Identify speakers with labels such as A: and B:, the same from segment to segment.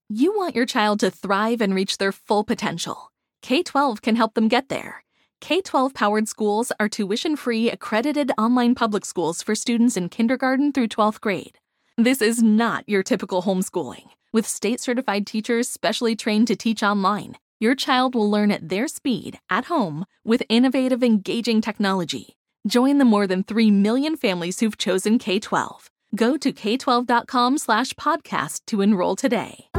A: You want your child to thrive and reach their full potential. K-12 can help them get there. K-12-powered schools are tuition-free, accredited online public schools for students in kindergarten through 12th grade. This is not your typical homeschooling. With state-certified teachers specially trained to teach online, your child will learn at their speed, at home, with innovative, engaging technology. Join the more than 3 million families who've chosen K-12. Go to k12.com/podcast to enroll today.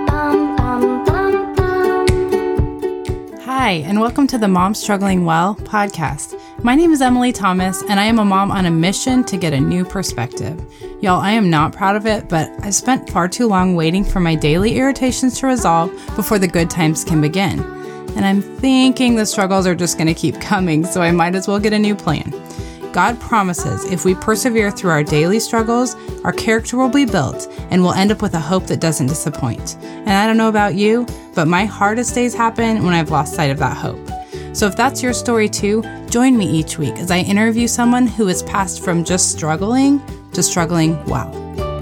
B: Hi, and welcome to the Mom Struggling Well podcast. My name is Emily Thomas, and I am a mom on a mission to get a new perspective. Y'all, I am not proud of it, but I've spent far too long waiting for my daily irritations to resolve before the good times can begin. And I'm thinking the struggles are just going to keep coming, so I might as well get a new plan. God promises if we persevere through our daily struggles, our character will be built and we'll end up with a hope that doesn't disappoint. And I don't know about you, but my hardest days happen when I've lost sight of that hope. So if that's your story too, join me each week as I interview someone who has passed from just struggling to struggling well.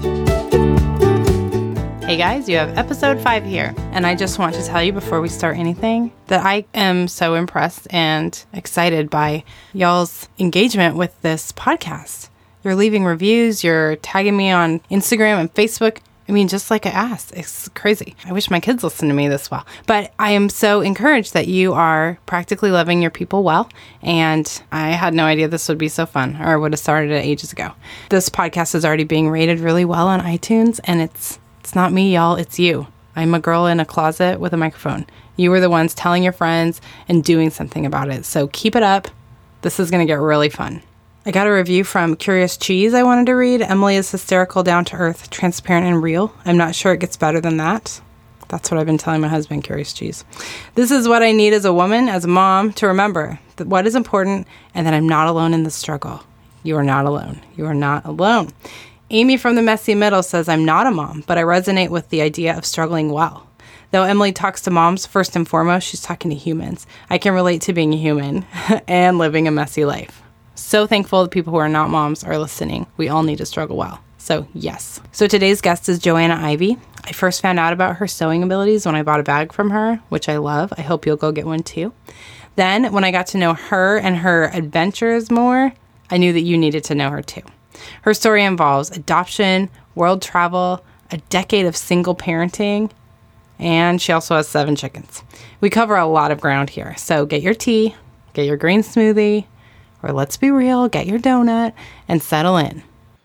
B: Hey guys, you have episode 5 here, and I just want to tell you before we start anything that I am so impressed and excited by y'all's engagement with this podcast. You're leaving reviews, you're tagging me on Instagram and Facebook. I mean, just like I asked, it's crazy. I wish my kids listened to me this well. But I am so encouraged that you are practically loving your people well. And I had no idea this would be so fun, or I would have started it ages ago. This podcast is already being rated really well on iTunes, and it's not me, y'all. It's you. I'm a girl in a closet with a microphone. You were the ones telling your friends and doing something about it. So keep it up. This is going to get really fun. I got a review from Curious Cheese I wanted to read. Emily is hysterical, down-to-earth, transparent, and real. I'm not sure it gets better than that. That's what I've been telling my husband, Curious Cheese. This is what I need as a woman, as a mom, to remember that what is important and that I'm not alone in the struggle. You are not alone. You are not alone. Amy from the Messy Middle says, I'm not a mom, but I resonate with the idea of struggling well. Though Emily talks to moms, first and foremost, she's talking to humans. I can relate to being a human and living a messy life. So thankful that people who are not moms are listening. We all need to struggle well. So yes. So today's guest is Joanna Ivy. I first found out about her sewing abilities when I bought a bag from her, which I love. I hope you'll go get one too. Then when I got to know her and her adventures more, I knew that you needed to know her too. Her story involves adoption, world travel, a decade of single parenting, and she also has 7 chickens. We cover a lot of ground here, so get your tea, get your green smoothie, or let's be real, get your donut, and settle in.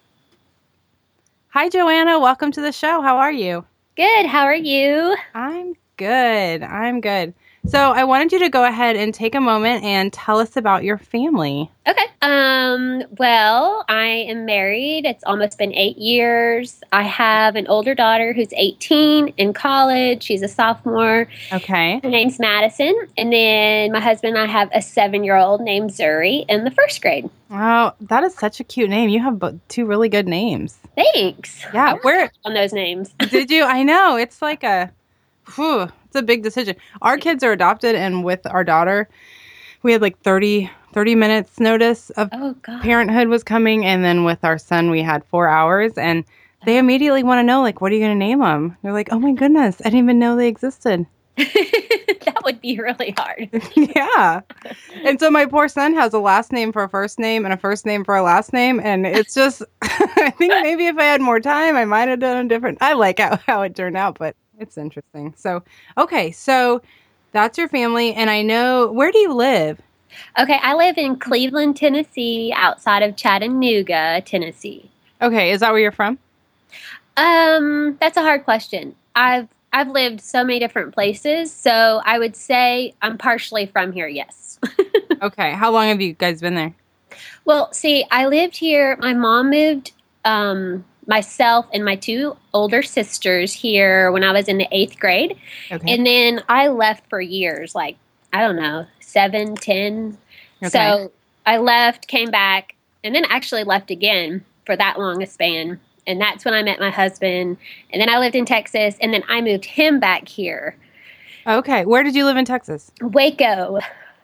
B: Hi, Joanna. Welcome to the show. How are you?
C: Good. How are you?
B: I'm good. So I wanted you to go ahead and take a moment and tell us about your family.
C: Okay. Well, I am married. It's almost been 8 years. I have an older daughter who's 18 in college. She's a sophomore.
B: Okay.
C: Her name's Madison. And then my husband and I have a 7-year-old named Zuri in the 1st grade.
B: Wow, that is such a cute name. You have 2 really good names.
C: Thanks.
B: Yeah.
C: Where on those names?
B: Did you? I know. It's like it's a big decision. Our kids are adopted, and with our daughter, we had like 30 minutes notice of parenthood was coming. And then with our son, we had 4 hours, and they immediately want to know, like, what are you going to name them? They're like, oh my goodness, I didn't even know they existed.
C: That would be really hard.
B: Yeah. And so my poor son has a last name for a first name and a first name for a last name. And it's just, I think maybe if I had more time, I might have done a different. I like how it turned out, but it's interesting. So, okay. So that's your family. And I know, where do you live?
C: Okay. I live in Cleveland, Tennessee, outside of Chattanooga, Tennessee.
B: Okay. Is that where you're from?
C: That's a hard question. I've lived so many different places, so I would say I'm partially from here, yes.
B: Okay. How long have you guys been there?
C: Well, see, I lived here. My mom moved myself and my 2 older sisters here when I was in the 8th grade. Okay. And then I left for years, like, I don't know, 7, 10. Okay. So I left, came back, and then actually left again for that long a span. And that's when I met my husband. And then I lived in Texas. And then I moved him back here.
B: Okay. Where did you live in Texas?
C: Waco.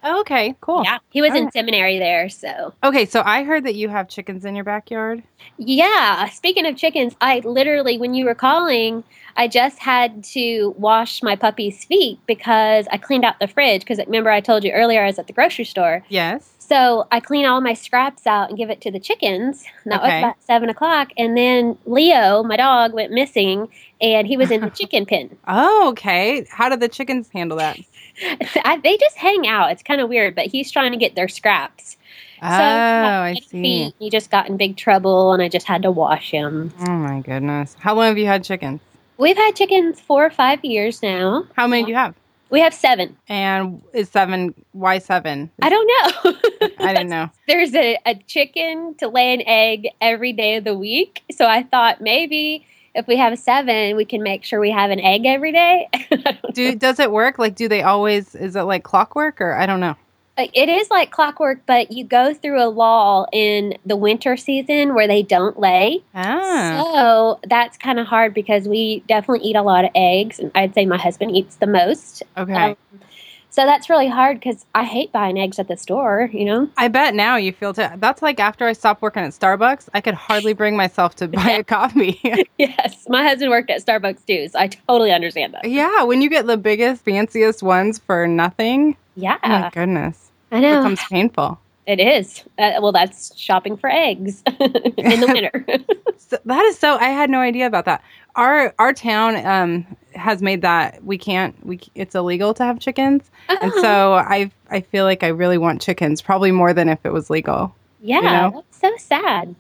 B: Oh, okay, cool.
C: Yeah, he was
B: All
C: in
B: right.
C: seminary there, so.
B: Okay, so I heard that you have chickens in your backyard.
C: Yeah, speaking of chickens, I literally, when you were calling, I just had to wash my puppy's feet because I cleaned out the fridge. Because remember, I told you earlier I was at the grocery store.
B: Yes.
C: So I clean all my scraps out and give it to the chickens. And that was
B: Okay.
C: about 7 o'clock. And then Leo, my dog, went missing, and he was in the chicken pen.
B: Oh, okay. How did the chickens handle that?
C: They just hang out. It's kind of weird, but he's trying to get their scraps.
B: Oh, I see.
C: Feet, he just got in big trouble, and I just had to wash him.
B: Oh, my goodness. How long have you had chickens?
C: We've had chickens 4 or 5 years now.
B: How many do you have?
C: We have 7.
B: And is 7, why 7?
C: I don't know.
B: I didn't know.
C: There's a chicken to lay an egg every day of the week. So I thought maybe if we have 7, we can make sure we have an egg every day.
B: Does it work? Like, do they always, is it like clockwork or I don't know?
C: It is like clockwork, but you go through a lull in the winter season where they don't lay.
B: Ah.
C: So that's kind of hard because we definitely eat a lot of eggs. And I'd say my husband eats the most.
B: Okay.
C: So that's really hard because I hate buying eggs at the store, you know?
B: I bet now you feel that's like after I stopped working at Starbucks, I could hardly bring myself to buy a coffee.
C: Yes. My husband worked at Starbucks too, so I totally understand that.
B: Yeah, when you get the biggest, fanciest ones for nothing.
C: Yeah.
B: Oh my goodness.
C: I know.
B: It becomes painful.
C: It is. Well, that's shopping for eggs in the winter.
B: That is so. I had no idea about that. Our town has made that it's illegal to have chickens, and so I feel like I really want chickens, probably more than if it was legal.
C: Yeah,
B: you know?
C: that's so sad.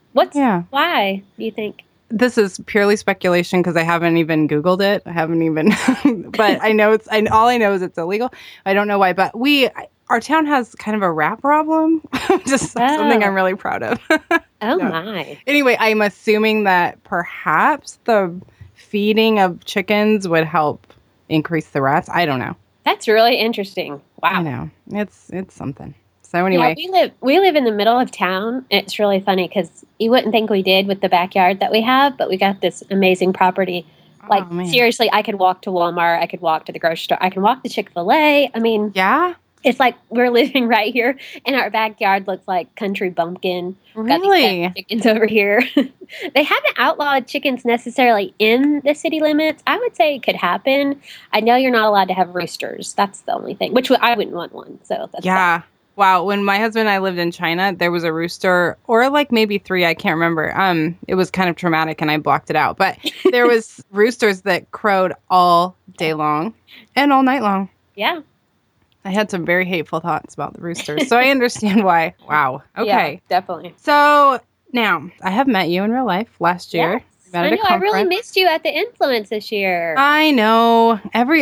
C: Why do you think?
B: This is purely speculation because I haven't even Googled it. I haven't even, but I know all I know is it's illegal. I don't know why, but our town has kind of a rat problem. Just something I'm really proud of.
C: Oh, my.
B: Anyway, I'm assuming that perhaps the feeding of chickens would help increase the rats. I don't know.
C: That's really interesting. Wow.
B: I know. It's something. So anyway.
C: Yeah, we live in the middle of town. It's really funny because you wouldn't think we did with the backyard that we have, but we got this amazing property. Like, seriously, I could walk to Walmart. I could walk to the grocery store. I can walk to Chick-fil-A. I mean.
B: Yeah?
C: It's like we're living right here, and our backyard looks like country bumpkin.
B: Really?
C: Got these chickens over here. They haven't outlawed chickens necessarily in the city limits. I would say it could happen. I know you're not allowed to have roosters. That's the only thing, which I wouldn't want one. So that's
B: yeah. Wow. When my husband and I lived in China, there was a rooster, or like maybe 3, I can't remember. It was kind of traumatic and I blocked it out. But there was roosters that crowed all day long and all night long.
C: Yeah.
B: I had some very hateful thoughts about the roosters. So I understand why. Wow. Okay.
C: Yeah, definitely.
B: So now I have met you in real life last year.
C: Yes. I know. I really missed you at the Influence this year.
B: I know.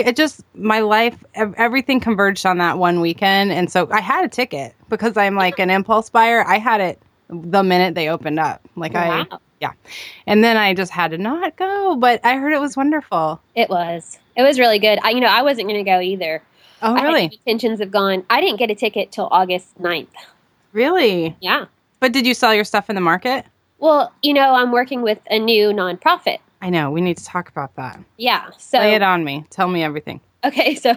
B: My life, everything converged on that one weekend. And so I had a ticket because I'm like an impulse buyer. I had it the minute they opened up.
C: Wow.
B: Yeah. And then I just had to not go, but I heard it was wonderful.
C: It was really good. I wasn't going to go either.
B: Oh, really?
C: I had intentions of going. I didn't get a ticket till August 9th.
B: Really?
C: Yeah.
B: But did you sell your stuff in the market?
C: Well, I'm working with a new nonprofit.
B: I know. We need to talk about that.
C: Yeah. So
B: lay it on me. Tell me everything.
C: Okay. So,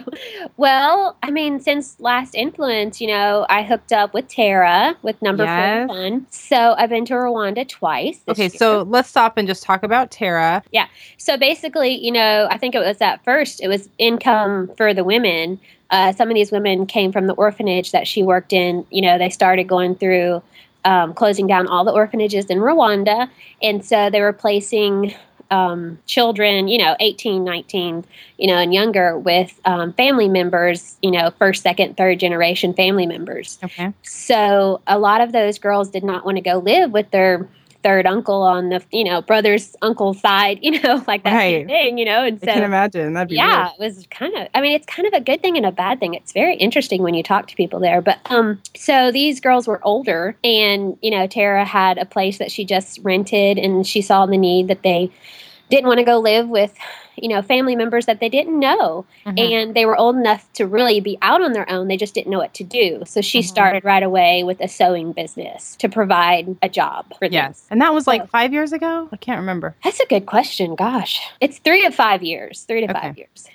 C: since last Influence, I hooked up with Tara with Number 41. So I've been to Rwanda twice.
B: Okay. So let's stop and just talk about Tara.
C: Yeah. So basically, I think it was at first, it was income for the women. Some of these women came from the orphanage that she worked in. They started going through closing down all the orphanages in Rwanda. And so they were placing children, 18, 19, and younger with family members, first, second, third generation family members.
B: Okay.
C: So a lot of those girls did not want to go live with their third uncle on the, brother's uncle's side, like that kind of thing, And so,
B: I can imagine. That'd be
C: weird. It was it's kind of a good thing and a bad thing. It's very interesting when you talk to people there. But so these girls were older, and, Tara had a place that she just rented, and she saw the need that they didn't want to go live with, family members that they didn't know. Mm-hmm. And they were old enough to really be out on their own. They just didn't know what to do. So she started right away with a sewing business to provide a job for them.
B: Yes. And that was like 5 years ago? I can't remember.
C: That's a good question. Gosh. It's 3 to 5 years. 3 to 5 years. Yeah.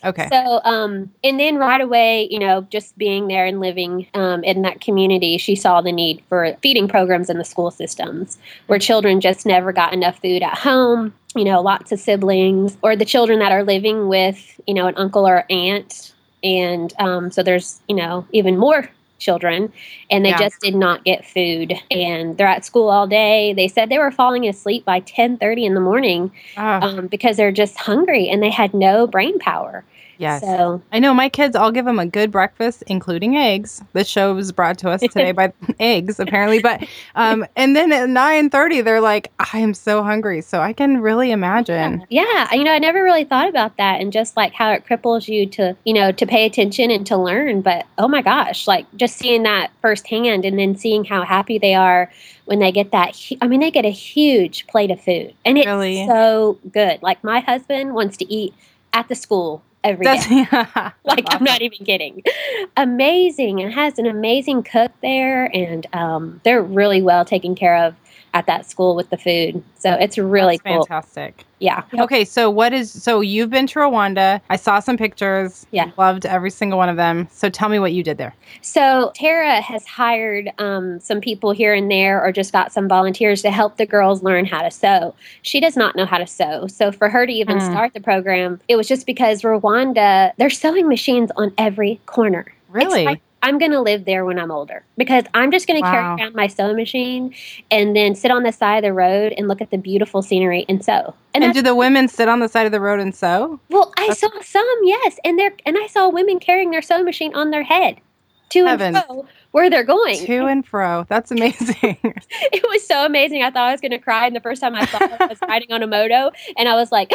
B: Okay.
C: So, and then right away, just being there and living in that community, she saw the need for feeding programs in the school systems where children just never got enough food at home. Lots of siblings, or the children that are living with, an uncle or aunt. And so there's, even more children, and they just did not get food. And they're at school all day. They said they were falling asleep by 10:30 in the morning because they're just hungry and they had no brain power.
B: Yes.
C: So
B: I know my kids, I'll give them a good breakfast, including eggs. This show was brought to us today by eggs, apparently. But and then at 9:30, they're like, I am so hungry. So I can really imagine.
C: Yeah. I never really thought about that, and just like how it cripples you to, to pay attention and to learn. But oh my gosh, like just seeing that firsthand, and then seeing how happy they are when they get that. They get a huge plate of food, and it's so good. Like my husband wants to eat at the school every day. Like, I'm not even kidding. Amazing. And has an amazing cook there. And they're really well taken care of at that school with the food. So it's really cool.
B: Fantastic.
C: Yeah.
B: Okay. So you've been to Rwanda. I saw some pictures.
C: Yeah.
B: Loved every single one of them. So tell me what you did there.
C: So Tara has hired some people here and there, or just got some volunteers to help the girls learn how to sew. She does not know how to sew. So for her to even start the program, it was just because Rwanda, there's sewing machines on every corner.
B: Really?
C: I'm going to live there when I'm older, because I'm just going to carry around my sewing machine and then sit on the side of the road and look at the beautiful scenery and sew.
B: And do the women sit on the side of the road and sew?
C: Well, I saw some, yes. And I saw women carrying their sewing machine on their head to and fro where they're going.
B: To and fro. That's amazing.
C: It was so amazing. I thought I was going to cry. And the first time I saw it, I was riding on a moto, and I was like,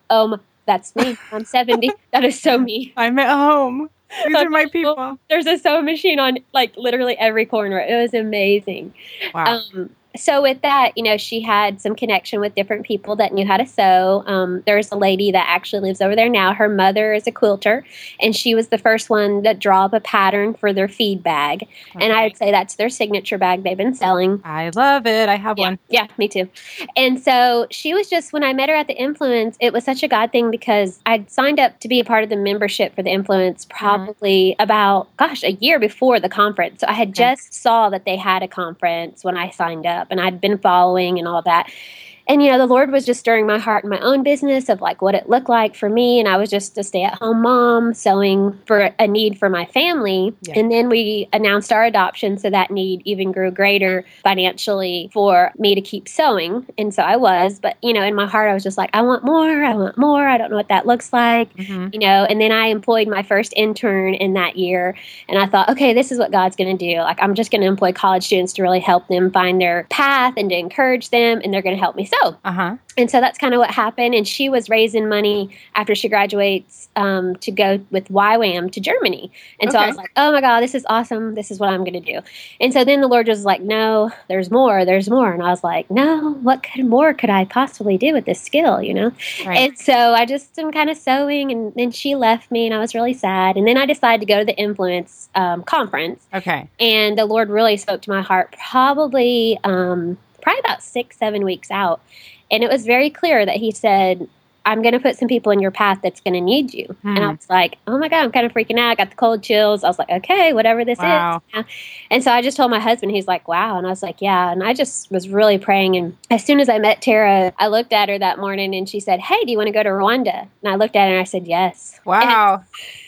C: that's me. I'm 70. That is so me.
B: I'm at home. These are my people.
C: There's a sewing machine on like literally every corner. It was amazing.
B: Wow.
C: So with that, she had some connection with different people that knew how to sew. There's a lady that actually lives over there now. Her mother is a quilter, and she was the first one to draw up a pattern for their feed bag. Okay. And I would say that's their signature bag they've been selling.
B: I love it. I have one.
C: Yeah, me too. And so she was just, when I met her at the Influence, it was such a God thing, because I'd signed up to be a part of the membership for the Influence probably about, a year before the conference. So I had just saw that they had a conference when I signed up. And I'd been following and all that. And, the Lord was just stirring my heart in my own business of like what it looked like for me. And I was just a stay-at-home mom sewing for a need for my family. Yeah. And then we announced our adoption. So that need even grew greater financially for me to keep sewing. And so I was, but, in my heart, I was just like, I want more. I want more. I don't know what that looks like, and then I employed my first intern in that year. And I thought, okay, this is what God's going to do. Like, I'm just going to employ college students to really help them find their path and to encourage them. And they're going to help me sew. And so that's kind of what happened. And she was raising money after she graduates to go with YWAM to Germany. And so I was like, oh my God, this is awesome. This is what I'm going to do. And so then the Lord was like, no, there's more. And I was like, no, what more could I possibly do with this skill, Right. And so I just am kind of sewing, and then she left me, and I was really sad. And then I decided to go to the Influence conference.
B: Okay.
C: And the Lord really spoke to my heart probably about 6-7 weeks out. And it was very clear that he said, I'm going to put some people in your path that's going to need you. And I was like, oh my God, I'm kind of freaking out. I got the cold chills. I was like, okay, whatever this is. And so I just told my husband, he's like, wow. And I was like, yeah. And I just was really praying. And as soon as I met Tara, I looked at her that morning and she said, hey, do you want to go to Rwanda? And I looked at her and I said, yes.
B: Wow.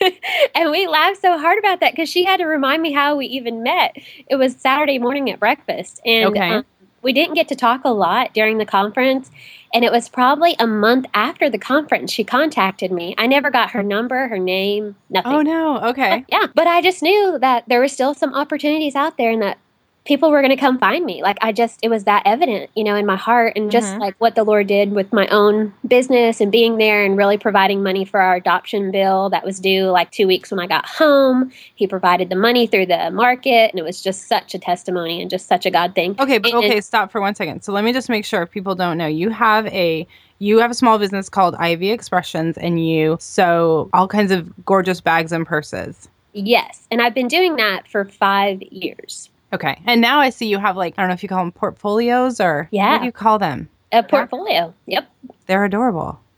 C: And we laughed so hard about that, because she had to remind me how we even met. It was Saturday morning at breakfast. And we didn't get to talk a lot during the conference. And it was probably a month after the conference she contacted me. I never got her number, her name, nothing.
B: Oh, no. Okay.
C: Yeah. But I just knew that there were still some opportunities out there, and that people were going to come find me. Like, it was that evident, in my heart, and just like what the Lord did with my own business and being there and really providing money for our adoption bill that was due like 2 weeks when I got home. He provided the money through the market, and it was just such a testimony and just such a God thing.
B: Okay, stop for 1 second. So let me just make sure, if people don't know, you have a small business called Ivy Expressions, and you sew all kinds of gorgeous bags and purses.
C: Yes. And I've been doing that for 5 years.
B: Okay. And now I see you have I don't know if you call them portfolios or what do you call them?
C: A portfolio. Yep.
B: They're adorable.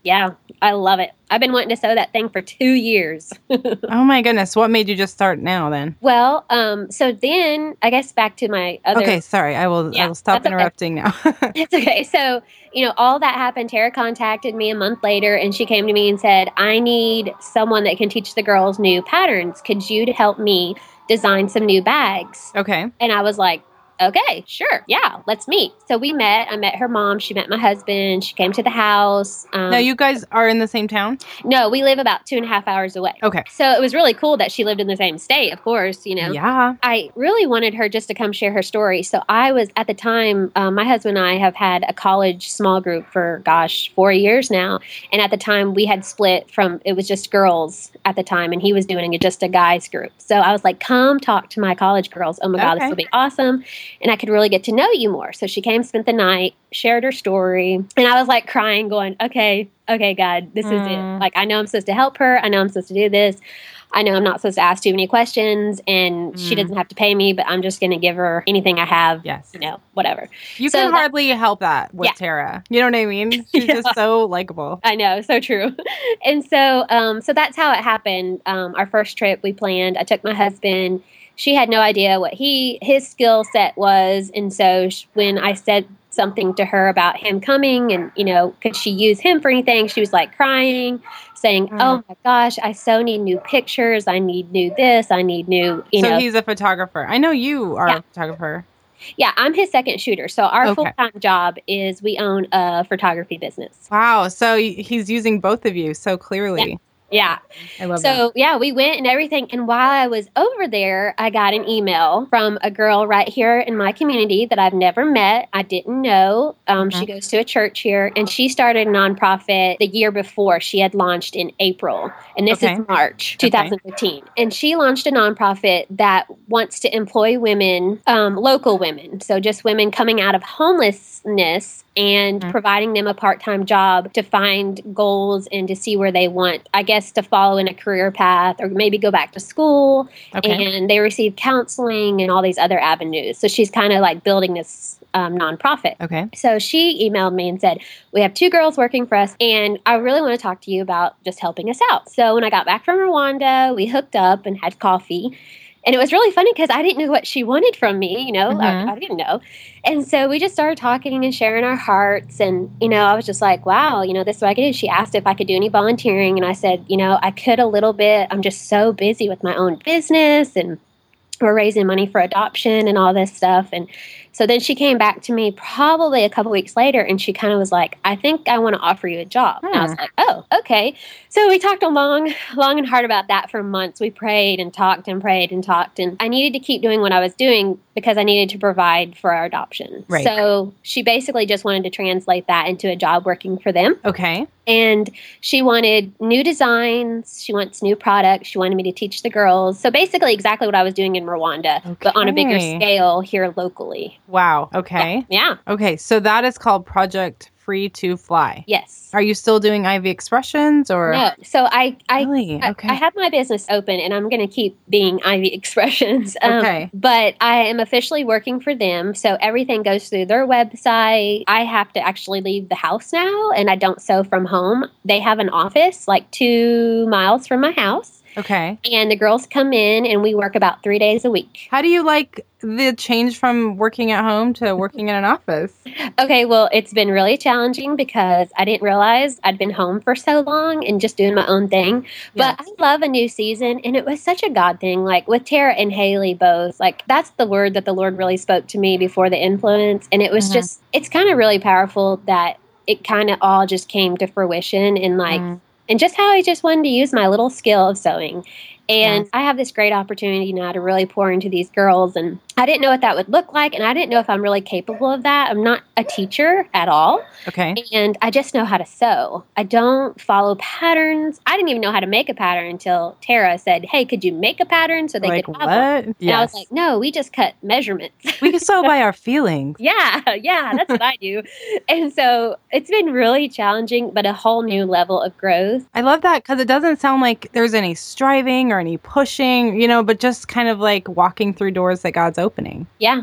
C: Yeah, I love it. I've been wanting to sew that thing for 2 years.
B: Oh my goodness. What made you just start now then?
C: Well, so then I guess back to my other.
B: Okay, sorry. I will stop interrupting now.
C: It's okay. So, all that happened. Tara contacted me a month later and she came to me and said, I need someone that can teach the girls new patterns. Could you help me design some new bags?
B: Okay.
C: And I was like, okay, sure. Yeah, let's meet. So we met. I met her mom. She met my husband. She came to the house.
B: Now, you guys are in the same town?
C: No, we live about 2.5 hours away.
B: Okay.
C: So it was really cool that she lived in the same state, of course,
B: Yeah.
C: I really wanted her just to come share her story. So I was, at the time, my husband and I have had a college small group for, 4 years now. And at the time, we had split from, it was just girls at the time, and he was doing just a guys group. So I was like, come talk to my college girls. Oh my God, this will be awesome. And I could really get to know you more. So she came, spent the night, shared her story. And I was like crying, going, okay, God, this is it. Like, I know I'm supposed to help her. I know I'm supposed to do this. I know I'm not supposed to ask too many questions, and she doesn't have to pay me, but I'm just going to give her anything I have, whatever.
B: You can hardly help that with Tara. You know what I mean? She's just so likable.
C: I know, so true. And so that's how it happened. Our first trip we planned, I took my husband. She had no idea what his skill set was. And so when I said something to her about him coming and, could she use him for anything, she was like crying, saying, oh my gosh, I so need new pictures. I need new this. I need new,
B: So he's a photographer. I know you are a photographer.
C: Yeah, I'm his second shooter. So our full-time job is we own a photography business.
B: Wow. So he's using both of you so clearly.
C: Yeah.
B: I love that.
C: So, we went and everything. And while I was over there, I got an email from a girl right here in my community that I've never met. I didn't know. She goes to a church here, and she started a nonprofit the year before. She had launched in April, and this is March 2015. And she launched a nonprofit that wants to employ women, local women. So just women coming out of homelessness and providing them a part-time job to find goals and to see where they want, I guess, to follow in a career path or maybe go back to school. And they receive counseling and all these other avenues. So she's kind of like building this nonprofit.
B: Okay.
C: So she emailed me and said, we have 2 girls working for us, and I really want to talk to you about just helping us out. So when I got back from Rwanda, we hooked up and had coffee. And it was really funny because I didn't know what she wanted from me, I didn't know. And so we just started talking and sharing our hearts. And, I was just like, wow, this is what I could do. She asked if I could do any volunteering. And I said, I could a little bit. I'm just so busy with my own business, and we're raising money for adoption and all this stuff. And so then she came back to me probably a couple weeks later, and she kind of was like, I think I want to offer you a job. And I was like, oh, okay. So we talked long and hard about that for months. We prayed and talked and prayed and talked. And I needed to keep doing what I was doing because I needed to provide for our adoption.
B: Right.
C: So she basically just wanted to translate that into a job working for them.
B: Okay.
C: And she wanted new designs. She wants new products. She wanted me to teach the girls. So basically exactly what I was doing in Rwanda, but on a bigger scale here locally.
B: Wow. Okay.
C: Yeah.
B: Okay. So that is called Project Free to Fly.
C: Yes.
B: Are you still doing Ivy Expressions or?
C: No. So I
B: Okay.
C: I have my business open, and I'm going to keep being Ivy Expressions.
B: Okay.
C: But I am officially working for them. So everything goes through their website. I have to actually leave the house now, and I don't sew from home. They have an office like 2 miles from my house.
B: Okay.
C: And the girls come in, and we work about 3 days a week.
B: How do you like the change from working at home to working in an office?
C: Okay, well, it's been really challenging because I didn't realize I'd been home for so long and just doing my own thing. But I love a new season, and it was such a God thing. Like with Tara and Haley both, like that's the word that the Lord really spoke to me before the influence. And it was just, it's kind of really powerful that it kind of all just came to fruition and like, and just how I just wanted to use my little skill of sewing. And I have this great opportunity now to really pour into these girls. And I didn't know what that would look like. And I didn't know if I'm really capable of that. I'm not a teacher at all.
B: Okay.
C: And I just know how to sew. I don't follow patterns. I didn't even know how to make a pattern until Tara said, hey, could you make a pattern so they could have one?
B: What?
C: And I was like, no, we just cut measurements.
B: We can sew by our feelings.
C: Yeah, that's what I do. And so it's been really challenging, but a whole new level of growth.
B: I love that because it doesn't sound like there's any striving or any pushing, but just kind of like walking through doors that God's opening.
C: Yeah.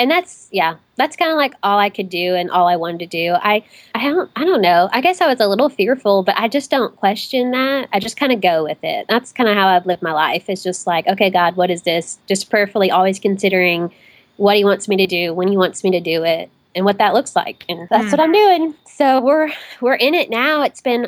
C: And that's kind of like all I could do and all I wanted to do. I don't know. I guess I was a little fearful, but I just don't question that. I just kind of go with it. That's kind of how I've lived my life. It's just like, okay, God, what is this? Just prayerfully always considering what he wants me to do, when he wants me to do it, and what that looks like. And that's what I'm doing. So we're in it now. It's been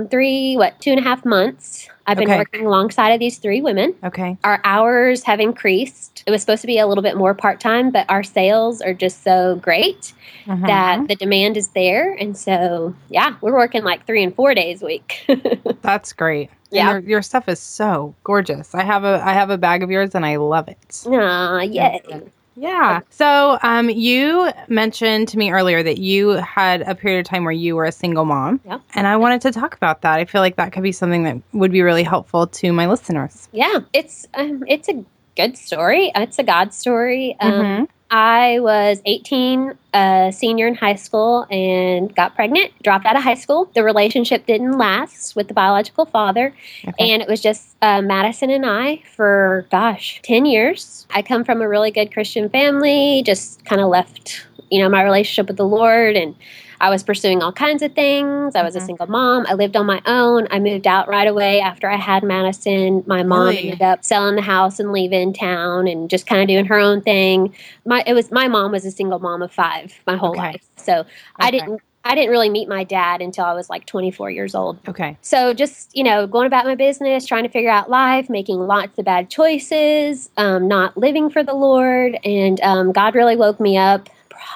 C: 2.5 months. I've been working alongside of these 3 women.
B: Okay.
C: Our hours have increased. It was supposed to be a little bit more part-time, but our sales are just so great that the demand is there. And so, we're working like 3 and 4 days a week.
B: That's great.
C: Yeah.
B: And your stuff is so gorgeous. I have a bag of yours and I love it.
C: Aw, yay.
B: Yeah. So you mentioned to me earlier that you had a period of time where you were a single mom.
C: Yep.
B: And I wanted to talk about that. I feel like that could be something that would be really helpful to my listeners.
C: Yeah. It's a good story. It's a God story. I was 18, a senior in high school, and got pregnant, dropped out of high school. The relationship didn't last with the biological father, and it was just Madison and I for, 10 years. I come from a really good Christian family, just kind of left, my relationship with the Lord, and I was pursuing all kinds of things. I was a single mom. I lived on my own. I moved out right away after I had Madison. My mom ended up selling the house and leaving town and just kind of doing her own thing. My mom was a single mom of 5 my whole life. So I didn't really meet my dad until I was like 24 years old.
B: Okay.
C: So just, going about my business, trying to figure out life, making lots of bad choices, not living for the Lord. And God really woke me up.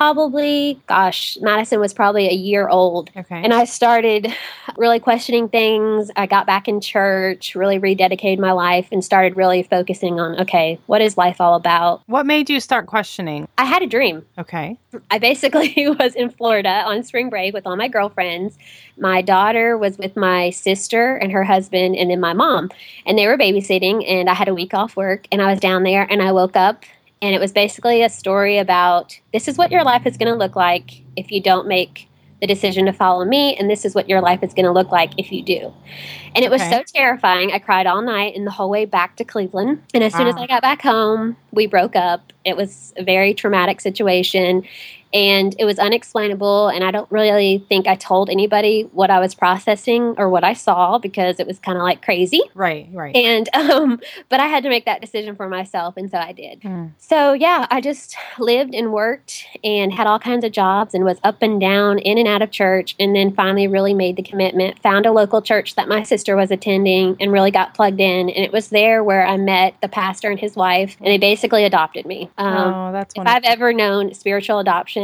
C: Madison was probably a year old.
B: Okay.
C: And I started really questioning things. I got back in church, really rededicated my life, and started really focusing on, okay, what is life all about?
B: What made you start questioning?
C: I had a dream.
B: Okay.
C: I basically was in Florida on spring break with all my girlfriends. My daughter was with my sister and her husband and then my mom. And they were babysitting, and I had a week off work, and I was down there, and I woke up. And it was basically a story about, this is what your life is going to look like if you don't make the decision to follow me, and this is what your life is going to look like if you do. And it was so terrifying. I cried all night and the whole way back to Cleveland. And as soon as I got back home, we broke up. It was a very traumatic situation. And it was unexplainable, and I don't really think I told anybody what I was processing or what I saw because it was kind of like crazy.
B: Right.
C: And, but I had to make that decision for myself, and so I did. So, I just lived and worked and had all kinds of jobs and was up and down, in and out of church, and then finally really made the commitment, found a local church that my sister was attending and really got plugged in. And it was there where I met the pastor and his wife, and they basically adopted me.
B: That's wonderful.
C: If I've ever known spiritual adoption,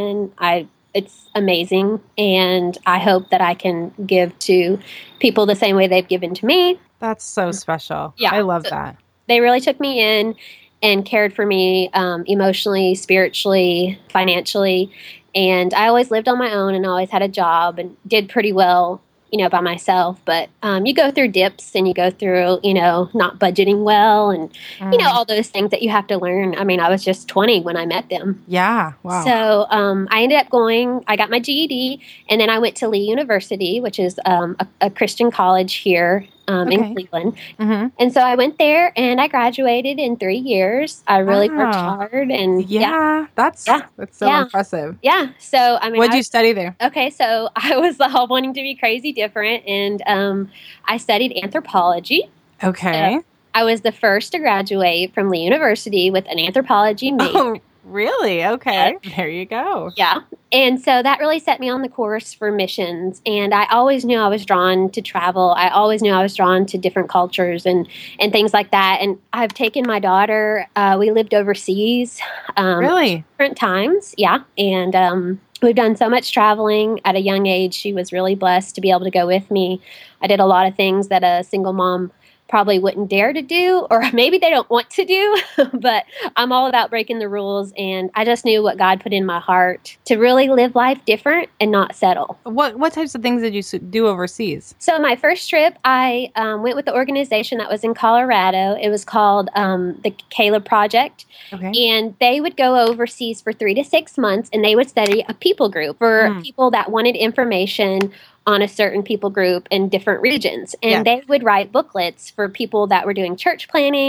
C: it's amazing, and I hope that I can give to people the same way they've given to me.
B: That's so special.
C: Yeah,
B: I love that.
C: They really took me in and cared for me emotionally, spiritually, financially, and I always lived on my own and always had a job and did pretty well, by myself. But you go through dips and you go through, not budgeting well and, all those things that you have to learn. I mean, I was just 20 when I met them.
B: Yeah. Wow.
C: So I ended up I got my GED, and then I went to Lee University, which is a Christian college here in Cleveland. And so I went there and I graduated in 3 years. I really worked hard. And
B: that's so impressive.
C: Yeah. So, I mean,
B: what did you study there?
C: Okay. So I was wanting to be crazy different. And I studied anthropology.
B: Okay.
C: So I was the first to graduate from Lee University with an anthropology major.
B: Oh, really? Okay. There you go.
C: Yeah. And so that really set me on the course for missions. And I always knew I was drawn to travel. I always knew I was drawn to different cultures and things like that. And I've taken my daughter. We lived overseas.
B: Really?
C: Different times. Yeah. And we've done so much traveling at a young age. She was really blessed to be able to go with me. I did a lot of things that a single mom probably wouldn't dare to do, or maybe they don't want to do, but I'm all about breaking the rules. And I just knew what God put in my heart to really live life different and not settle.
B: What types of things did you do overseas?
C: So my first trip, I went with the organization that was in Colorado. It was called the Caleb Project.
B: Okay.
C: And they would go overseas for 3 to 6 months, and they would study a people group for people that wanted information on a certain people group in different regions. And they would write booklets for people that were doing church planning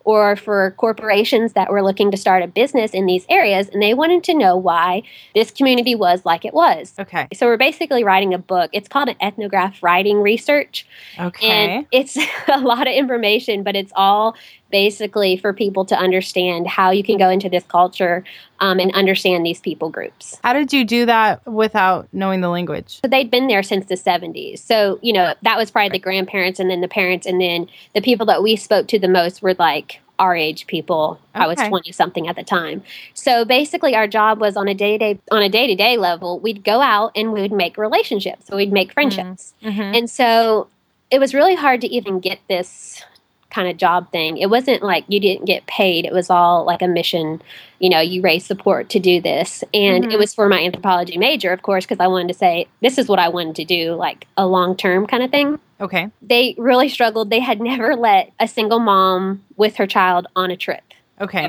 C: or for corporations that were looking to start a business in these areas, and they wanted to know why this community was like it was.
B: Okay.
C: So we're basically writing a book. It's called an ethnograph writing research.
B: Okay.
C: And it's a lot of information, but it's all basically for people to understand how you can go into this culture and understand these people groups.
B: How did you do that without knowing the language?
C: So they'd been there since the 70s. So, that was probably the grandparents and then the parents. And then the people that we spoke to the most were like our age people. Okay. I was 20 something at the time. So basically our job was on a day-to-day level, we'd go out and we would make relationships. So we'd make friendships. Mm-hmm. And so it was really hard to even get this kind of job thing. It wasn't like you didn't get paid. It was all like a mission. You raise support to do this. And it was for my anthropology major, of course, because I wanted to say, this is what I wanted to do, like a long-term kind of thing.
B: Okay.
C: They really struggled. They had never let a single mom with her child on a trip.
B: Okay.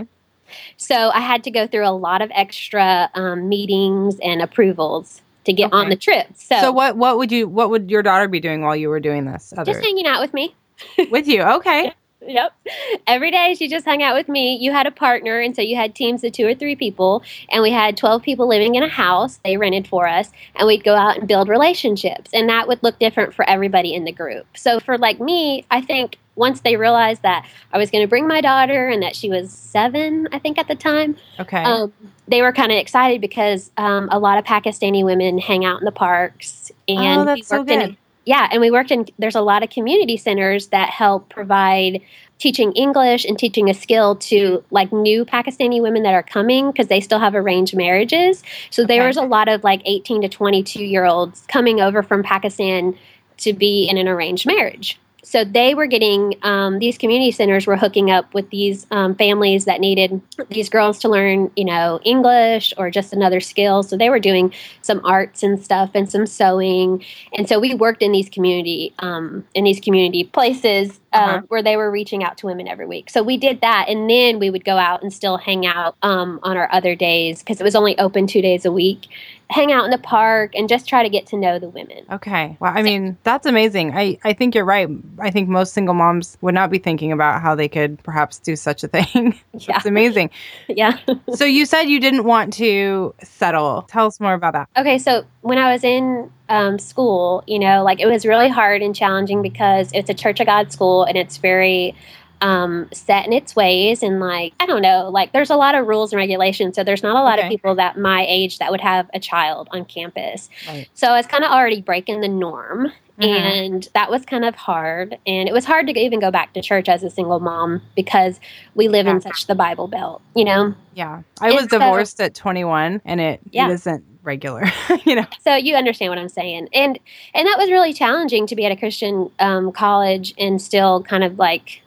C: So I had to go through a lot of extra meetings and approvals to get on the trip. So
B: what would your daughter be doing while you were doing this?
C: Just hanging out with me.
B: With you. Okay.
C: Yep. Every day she just hung out with me. You had a partner, and so you had teams of 2 or 3 people, and we had 12 people living in a house they rented for us, and we'd go out and build relationships, and that would look different for everybody in the group. So for like me, I think once they realized that I was going to bring my daughter and that she was 7, I think at the time, they were kind of excited because a lot of Pakistani women hang out in the parks, and
B: that's so good.
C: And we worked in, there's a lot of community centers that help provide teaching English and teaching a skill to like new Pakistani women that are coming because they still have arranged marriages. So there was a lot of like 18 to 22-year-olds coming over from Pakistan to be in an arranged marriage. So they were getting, these community centers were hooking up with these families that needed these girls to learn, English or just another skill. So they were doing some arts and stuff and some sewing. And so we worked in these community places where they were reaching out to women every week. So we did that. And then we would go out and still hang out on our other days because it was only open 2 days a week. Hang out in the park and just try to get to know the women.
B: Okay. Well, I mean, that's amazing. I think you're right. I think most single moms would not be thinking about how they could perhaps do such a thing. It's amazing.
C: Yeah.
B: So you said you didn't want to settle. Tell us more about that.
C: Okay. So when I was in school, it was really hard and challenging because it's a Church of God school and it's very set in its ways. And I don't know, there's a lot of rules and regulations. So there's not a lot of people that my age that would have a child on campus. Right. So I was kind of already breaking the norm. And that was kind of hard. And it was hard to even go back to church as a single mom because we live in such the Bible Belt,
B: Yeah. I was divorced at 21 and it isn't regular,
C: So you understand what I'm saying. And that was really challenging to be at a Christian college and still kind of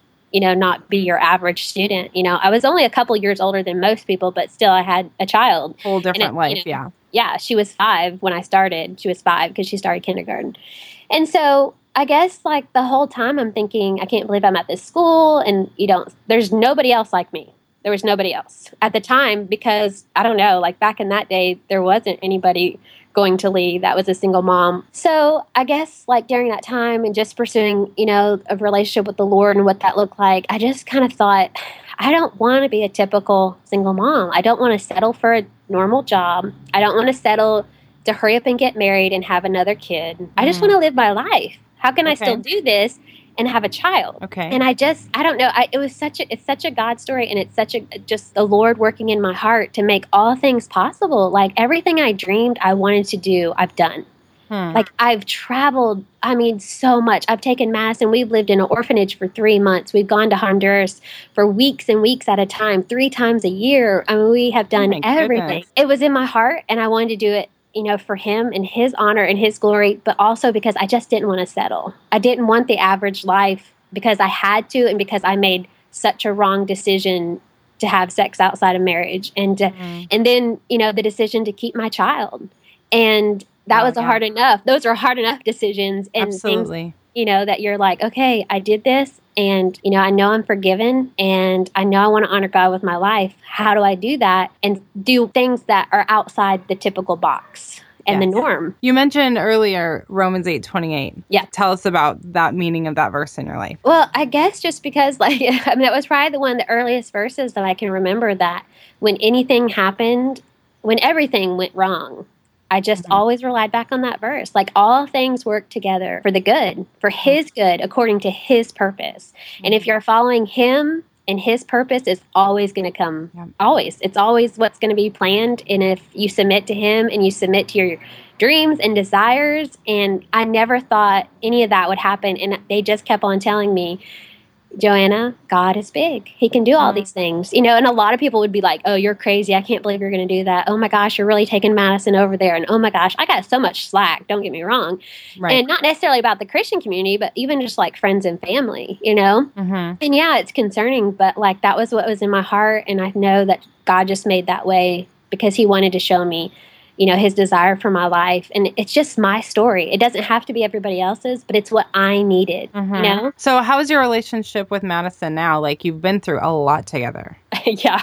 C: not be your average student. I was only a couple years older than most people, but still I had a child.
B: Whole different life, yeah.
C: Yeah, she was 5 when I started. She was 5 because she started kindergarten. And so I guess the whole time I'm thinking, I can't believe I'm at this school and there's nobody else like me. There was nobody else at the time because I don't know, back in that day, there wasn't anybody going to Lee that was a single mom. So I guess during that time and just pursuing, a relationship with the Lord and what that looked like, I just kind of thought, I don't want to be a typical single mom. I don't want to settle for a normal job. I don't want to settle to hurry up and get married and have another kid. I just want to live my life. How can I still do this and have a child?
B: Okay.
C: And I don't know. It's such a God story, and it's just the Lord working in my heart to make all things possible. Everything I dreamed I wanted to do, I've done. I've traveled, so much. I've taken Mass, and we've lived in an orphanage for 3 months. We've gone to Honduras for weeks and weeks at a time, 3 times a year. We have done everything. Goodness. It was in my heart, and I wanted to do it, for him and his honor and his glory, but also because I just didn't want to settle. I didn't want the average life because I had to and because I made such a wrong decision to have sex outside of marriage and then, the decision to keep my child. And that was hard enough. Those are hard enough decisions and
B: Absolutely.
C: Things, that you're okay, I did this and, I know I'm forgiven and I know I want to honor God with my life. How do I do that and do things that are outside the typical box? and the norm.
B: You mentioned earlier Romans 8:28.
C: Yeah.
B: Tell us about that meaning of that verse in your life.
C: Well, I guess just because, like, I mean, that was probably one of the earliest verses that I can remember, that when anything happened, when everything went wrong, I just always relied back on that verse. Like, all things work together for the good, for His good, according to His purpose. And if you're following Him, and His purpose is always going to come. Always. It's always what's going to be planned. And if you submit to Him and you submit to your dreams and desires, and I never thought any of that would happen. And they just kept on telling me, Joanna, God is big. He can do all these things, you know, and a lot of people would be like, oh, you're crazy. I can't believe you're going to do that. Oh my gosh, you're really taking Madison over there. And oh my gosh, I got so much slack. Don't get me wrong. Right. And not necessarily about the Christian community, but even just like friends and family, you know? And yeah, it's concerning, but like that was what was in my heart. And I know that God just made that way because He wanted to show me, you know, His desire for my life. And it's just my story. It doesn't have to be everybody else's, but it's what I needed, you know?
B: So how is your relationship with Madison now? Like, you've been through a lot together.
C: Yeah.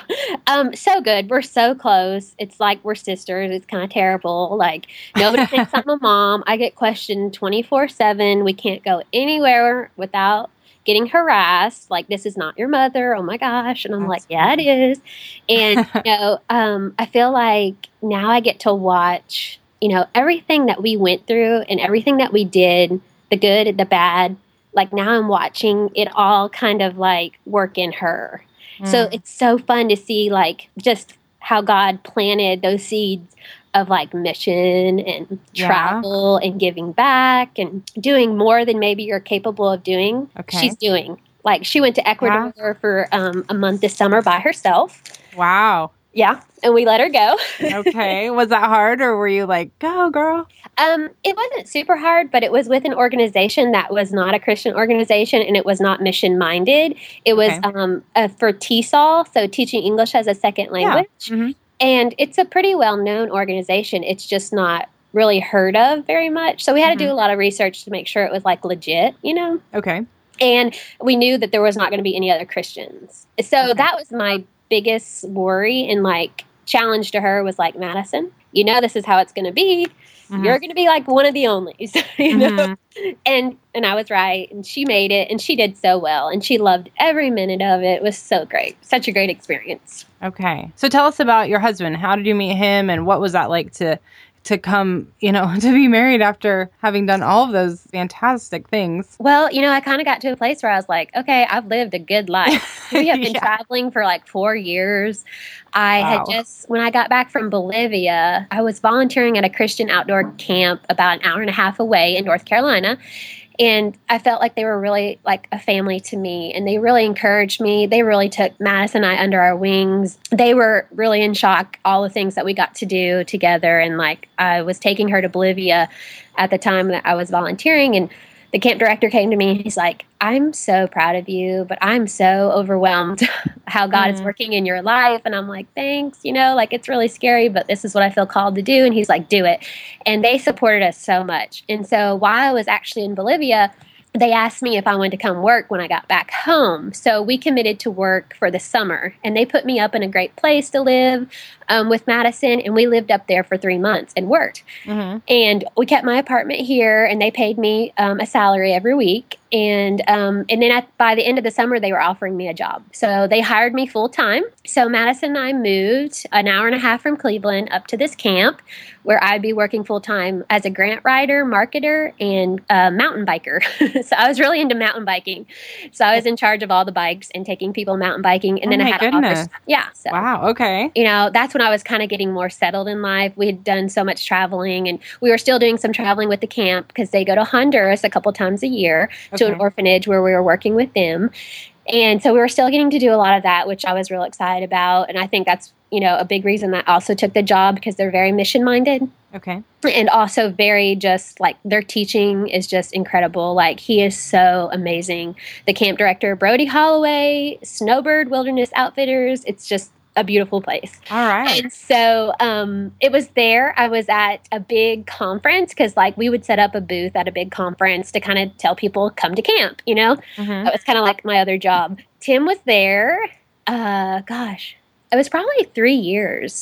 C: So good. We're so close. It's like we're sisters. It's kind of terrible. Like, nobody thinks I'm a mom. I get questioned 24/7. We can't go anywhere without getting harassed, like, this is not your mother, oh my gosh. And I'm like, yeah, it is. And, you know, I feel like now I get to watch, you know, everything that we went through and everything that we did, the good and the bad, like now I'm watching it all kind of like work in her. So it's so fun to see like just how God planted those seeds of like mission and travel and giving back and doing more than maybe you're capable of doing. She's doing. Like, she went to Ecuador for a month this summer by herself.
B: Wow.
C: Yeah. And we let her go.
B: Okay. Was that hard, or were you like, go girl?
C: It wasn't super hard, but it was with an organization that was not a Christian organization, and it was not mission minded. It was for TESOL, so Teaching English as a Second Language. And it's a pretty well-known organization. It's just not really heard of very much. So we had to do a lot of research to make sure it was like legit, you know?
B: Okay.
C: And we knew that there was not going to be any other Christians. So that was my biggest worry and like challenge to her was like, Madison, you know, this is how it's going to be. You're going to be like one of the onlys, you know? And I was right. And she made it, and she did so well. And she loved every minute of it. It was so great. Such a great experience.
B: Okay. So tell us about your husband. How did you meet him, and what was that like to come, you know, to be married after having done all of those fantastic things?
C: Well, you know, I kind of got to a place where I was like, okay, I've lived a good life. We have been traveling for like 4 years. I had just, when I got back from Bolivia, I was volunteering at a Christian outdoor camp about an hour and a half away in North Carolina. And I felt like they were really like a family to me, and they really encouraged me. They really took Madison and I under our wings. They were really in shock, all the things that we got to do together. And like, I was taking her to Bolivia at the time that I was volunteering, and the camp director came to me and he's like, I'm so proud of you, but I'm so overwhelmed how God is working in your life. And I'm like, thanks, you know, like, it's really scary, but this is what I feel called to do. And he's like, do it. And they supported us so much. And so while I was actually in Bolivia, they asked me if I wanted to come work when I got back home. So we committed to work for the summer, and they put me up in a great place to live with Madison, and we lived up there for 3 months and worked. And we kept my apartment here, and they paid me a salary every week. And then by the end of the summer, they were offering me a job. So they hired me full time. So Madison and I moved an hour and a half from Cleveland up to this camp where I'd be working full time as a grant writer, marketer, and mountain biker. So I was really into mountain biking. So I was in charge of all the bikes and taking people mountain biking. And then I had offers. Yeah. So,
B: wow. Okay.
C: You know, that's when I was kind of getting more settled in life. We had done so much traveling, and we were still doing some traveling with the camp because they go to Honduras a couple times a year to an orphanage where we were working with them. And so we were still getting to do a lot of that, which I was real excited about. And I think that's, you know, a big reason that I also took the job, because they're very mission minded.
B: Okay.
C: And also very just like their teaching is just incredible. Like, he is so amazing. The camp director, Brody Holloway, Snowbird Wilderness Outfitters. It's just a beautiful place.
B: All right.
C: And so it was there. I was at a big conference because like we would set up a booth at a big conference to kind of tell people come to camp, you know? That was kind of like my other job. Tim was there. It was probably 3 years.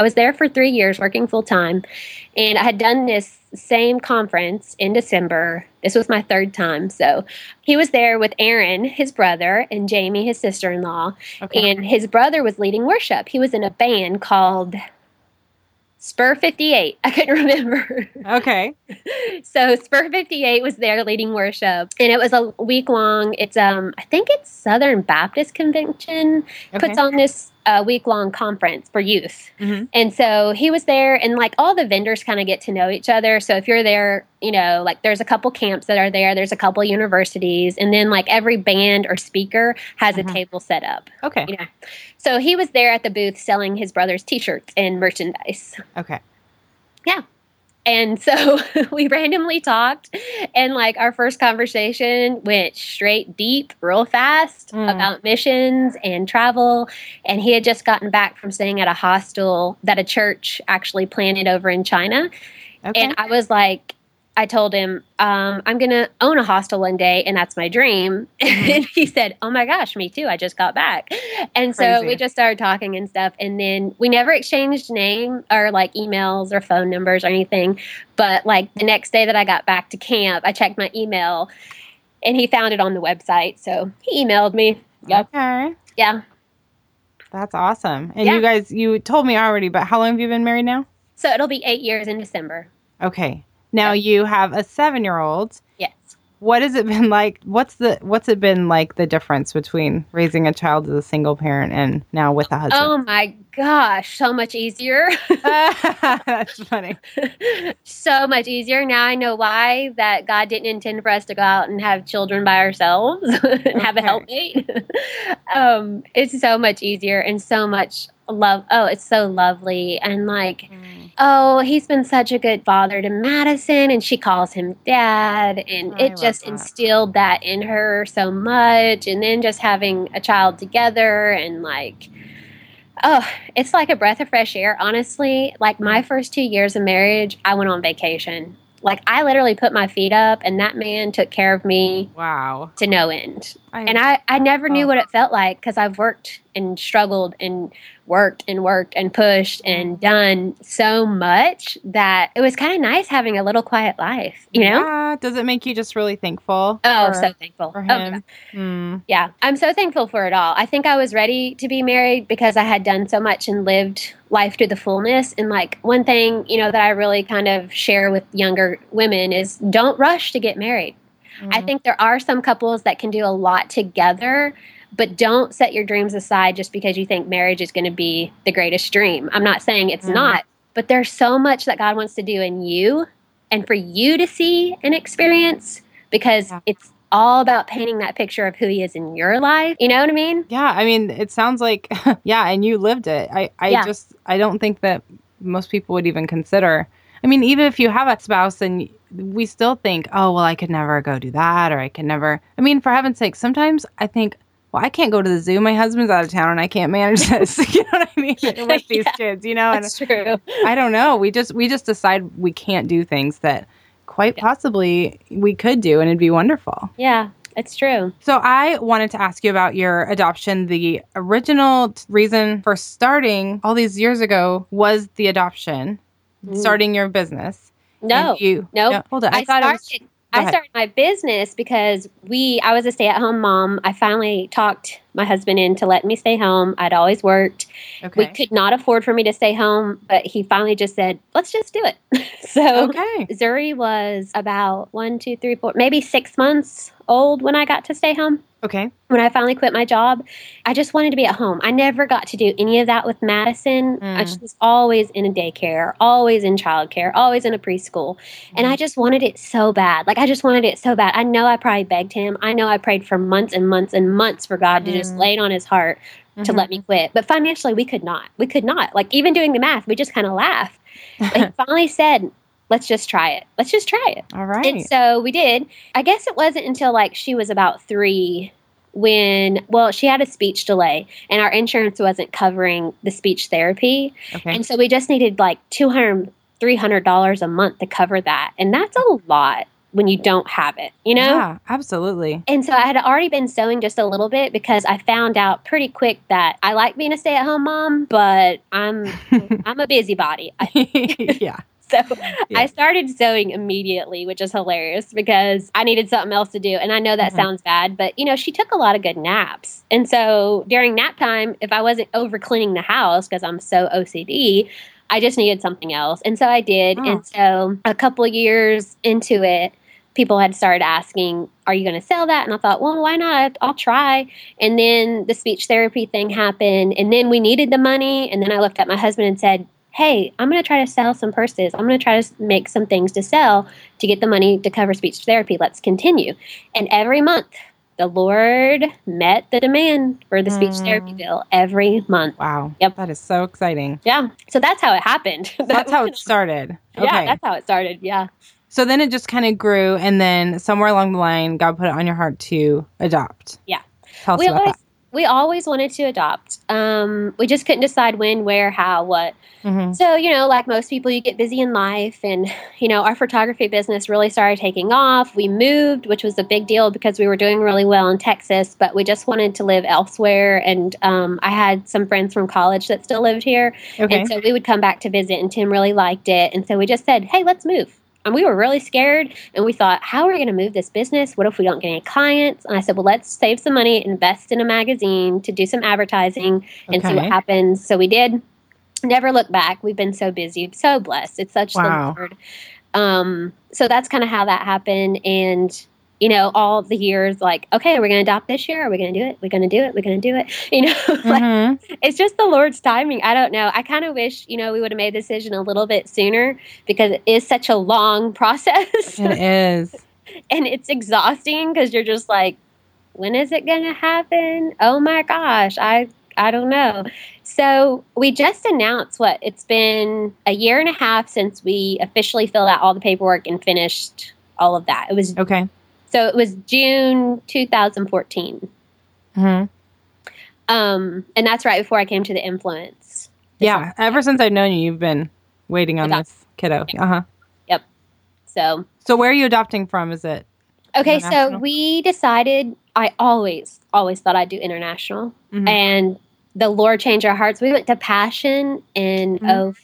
C: I was there for 3 years working full time. And I had done this same conference in December. This was my third time. So he was there with Aaron, his brother, and Jamie, his sister-in-law.
B: Okay.
C: And his brother was leading worship. He was in a band called Spur 58. I couldn't remember.
B: Okay.
C: So Spur 58 was there leading worship, and it was a week long. It's I think it's Southern Baptist Convention puts on this week long conference for youth, and so he was there, and like all the vendors kind of get to know each other. So if you're there, you know, like there's a couple camps that are there. There's a couple universities, and then like every band or speaker has a table set up.
B: Okay.
C: You know, so he was there at the booth selling his brother's T-shirts and merchandise.
B: Okay.
C: Yeah. And so we randomly talked, and like our first conversation went straight deep real fast about missions and travel. And he had just gotten back from staying at a hostel that a church actually planted over in China.
B: Okay.
C: And I was like, I told him, I'm going to own a hostel one day, and that's my dream. And he said, oh my gosh, me too. I just got back. And so
B: Crazy.
C: we just started talking and stuff. And then we never exchanged name or like emails or phone numbers or anything. But like the next day that I got back to camp, I checked my email, and he found it on the website. So he emailed me. Yep.
B: Okay.
C: Yeah.
B: That's awesome. And
C: Yeah.
B: you guys, you told me already, but how long have you been married now?
C: So it'll be 8 years in December.
B: Okay. Now you have a 7-year-old.
C: Yes.
B: What has it been like? What's it been like, the difference between raising a child as a single parent and now with a husband?
C: Oh my gosh, so much easier.
B: That's funny.
C: So much easier. Now I know why that God didn't intend for us to go out and have children by ourselves and have a helpmate. It's so much easier and so much love. Oh, it's so lovely. And like, oh, he's been such a good father to Madison, and she calls him dad. And
B: I
C: it
B: love
C: just
B: that.
C: instilled that in her so much. And then just having a child together and like, oh, it's like a breath of fresh air, honestly. Like my first 2 years of marriage, I went on vacation. Like I literally put my feet up, and that man took care of me
B: Wow.
C: to no end. And I never knew what it felt like, because I've worked and struggled and worked and pushed and done so much that it was kind of nice having a little quiet life, you know?
B: Yeah. Does it make you just really thankful?
C: Oh, so thankful.
B: for
C: Oh,
B: him.
C: yeah. Yeah, I'm so thankful for it all. I think I was ready to be married because I had done so much and lived life to the fullness. And like one thing, you know, that I really kind of share with younger women is don't rush to get married. I think there are some couples that can do a lot together, but don't set your dreams aside just because you think marriage is going to be the greatest dream. I'm not saying it's not, but there's so much that God wants to do in you and for you to see and experience, because it's all about painting that picture of who he is in your life. You know what I mean?
B: Yeah. I mean, it sounds like, yeah, and you lived it. I don't think that most people would even consider. I mean, even if you have a spouse, and we still think, oh, well, I could never go do that, or I can never. I mean, for heaven's sake, sometimes I think, well, I can't go to the zoo. My husband's out of town, and I can't manage this. You know what I mean? With these kids, you know.
C: That's true.
B: I don't know. We just decide we can't do things that quite possibly we could do, and it'd be wonderful.
C: Yeah. It's true.
B: So I wanted to ask you about your adoption. The original reason for starting all these years ago was the adoption, starting your business.
C: No,
B: No, hold on. I
C: started my business because I was a stay-at-home mom. I finally talked my husband into letting me stay home. I'd always worked.
B: Okay.
C: We could not afford for me to stay home, but he finally just said, let's just do it. So Zuri was about maybe 6 months old when I got to stay home.
B: Okay.
C: When I finally quit my job, I just wanted to be at home. I never got to do any of that with Madison. I just was always in a daycare, always in childcare, always in a preschool. And I just wanted it so bad. Like, I just wanted it so bad. I know I probably begged him. I know I prayed for months and months and months for God to just lay it on his heart to let me quit. But financially, we could not. We could not. Like, even doing the math, we just kind of laughed. But he finally said, let's just try it. Let's just try it.
B: All right.
C: And so we did. I guess it wasn't until like she was about 3 when she had a speech delay and our insurance wasn't covering the speech therapy.
B: Okay.
C: And so we just needed like $200, $300 a month to cover that. And that's a lot. when you don't have it, you know?
B: Yeah, absolutely.
C: And so I had already been sewing just a little bit because I found out pretty quick that I like being a stay-at-home mom, but I'm a busybody.
B: Yeah.
C: So I started sewing immediately, which is hilarious because I needed something else to do. And I know that sounds bad, but she took a lot of good naps. And so during nap time, if I wasn't over cleaning the house because I'm so OCD, I just needed something else. And so I did. Oh. And so a couple of years into it, people had started asking, are you going to sell that? And I thought, well, why not? I'll try. And then the speech therapy thing happened. And then we needed the money. And then I looked at my husband and said, hey, I'm going to try to sell some purses. I'm going to try to make some things to sell to get the money to cover speech therapy. Let's continue. And every month, the Lord met the demand for the speech therapy bill every month.
B: Wow.
C: Yep.
B: That is so exciting.
C: Yeah. So that's how it happened.
B: That's how it started. Okay.
C: Yeah, that's how it started. Yeah.
B: So then it just kind of grew, and then somewhere along the line, God put it on your heart to adopt.
C: Yeah.
B: Tell us about that.
C: We always wanted to adopt. We just couldn't decide when, where, how, what. Mm-hmm. So, like most people, you get busy in life. And, our photography business really started taking off. We moved, which was a big deal because we were doing really well in Texas, but we just wanted to live elsewhere. And I had some friends from college that still lived here. Okay. And so we would come back to visit, and Tim really liked it. And so we just said, hey, let's move. And we were really scared, and we thought, how are we going to move this business? What if we don't get any clients? And I said, well, let's save some money, invest in a magazine to do some advertising and see what happens. So we did. Never look back. We've been so busy, so blessed. It's such the Lord. So that's kind of how that happened. And, all the years, like, okay, are we going to adopt this year? Are we going to do it? We're going to do it. We're going to do it. Like, it's just the Lord's timing. I don't know. I kind of wish, we would have made the decision a little bit sooner because it is such a long process.
B: It is.
C: And it's exhausting because you're just like, when is it going to happen? Oh my gosh. I don't know. So we just announced it's been a year and a half since we officially filled out all the paperwork and finished all of that. It was
B: okay.
C: So it was June 2014. And that's right before I came to the Influence.
B: Yeah. Ever since I've known you, you've been waiting on this kiddo.
C: Yep. So
B: where are you adopting from? Is it?
C: Okay. So we decided, I always thought I'd do international, and the Lord changed our hearts. We went to Passion in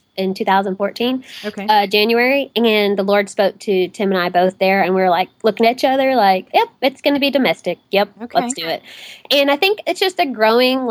C: 2014, January, and the Lord spoke to Tim and I both there, and we were like looking at each other like, yep, it's going to be domestic. Yep, let's do it. And I think it's just a growing,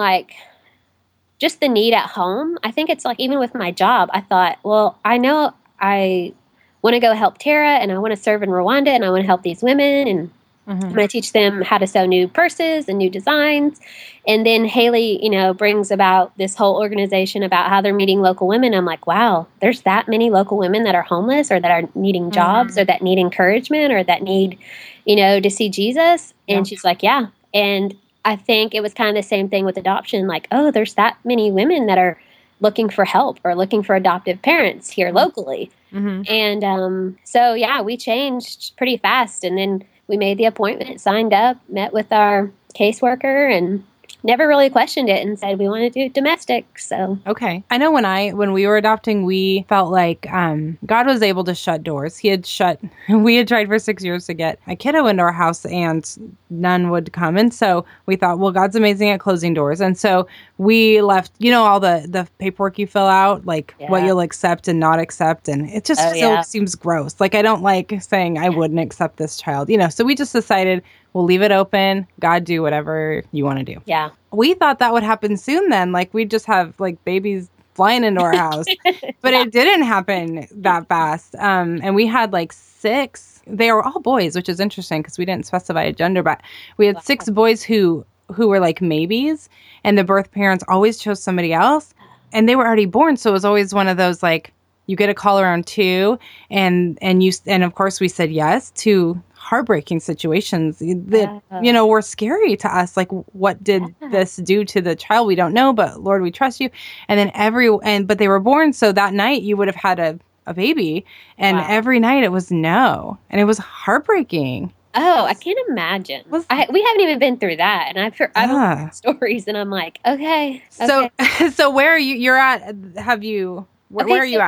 C: just the need at home. I think it's like even with my job, I thought, well, I know I want to go help Tara, and I want to serve in Rwanda, and I want to help these women, and I'm going to teach them how to sew new purses and new designs. And then Haley, brings about this whole organization about how they're meeting local women. I'm like, wow, there's that many local women that are homeless or that are needing jobs or that need encouragement or that need, to see Jesus. And she's like, yeah. And I think it was kind of the same thing with adoption. Like, oh, there's that many women that are looking for help or looking for adoptive parents here locally. And so, yeah, we changed pretty fast. And then we made the appointment, signed up, met with our caseworker, and never really questioned it and said we want to do domestic. So
B: okay. I know when we were adopting, we felt like God was able to shut doors. We had tried for 6 years to get a kiddo into our house and none would come. And so we thought, well, God's amazing at closing doors. And so we left, all the paperwork you fill out, what you'll accept and not accept. And it just still seems gross. I don't like saying I wouldn't accept this child, so we just decided we'll leave it open. God, do whatever you want to do.
C: Yeah.
B: We thought that would happen soon then. We'd just have babies flying into our house. But it didn't happen that fast. And we had 6. They were all boys, which is interesting because we didn't specify a gender. But we had 6 boys who were maybes. And the birth parents always chose somebody else. And they were already born. So it was always one of those you get a call around 2. And of course we said yes to heartbreaking situations that, were scary to us. What did this do to the child? We don't know, but Lord, we trust you. And then but they were born. So that night you would have had a baby, and every night it was no. And it was heartbreaking.
C: Oh, I can't imagine. We haven't even been through that. And I've heard stories and I'm like, okay.
B: So where are you? You're at, where are you at?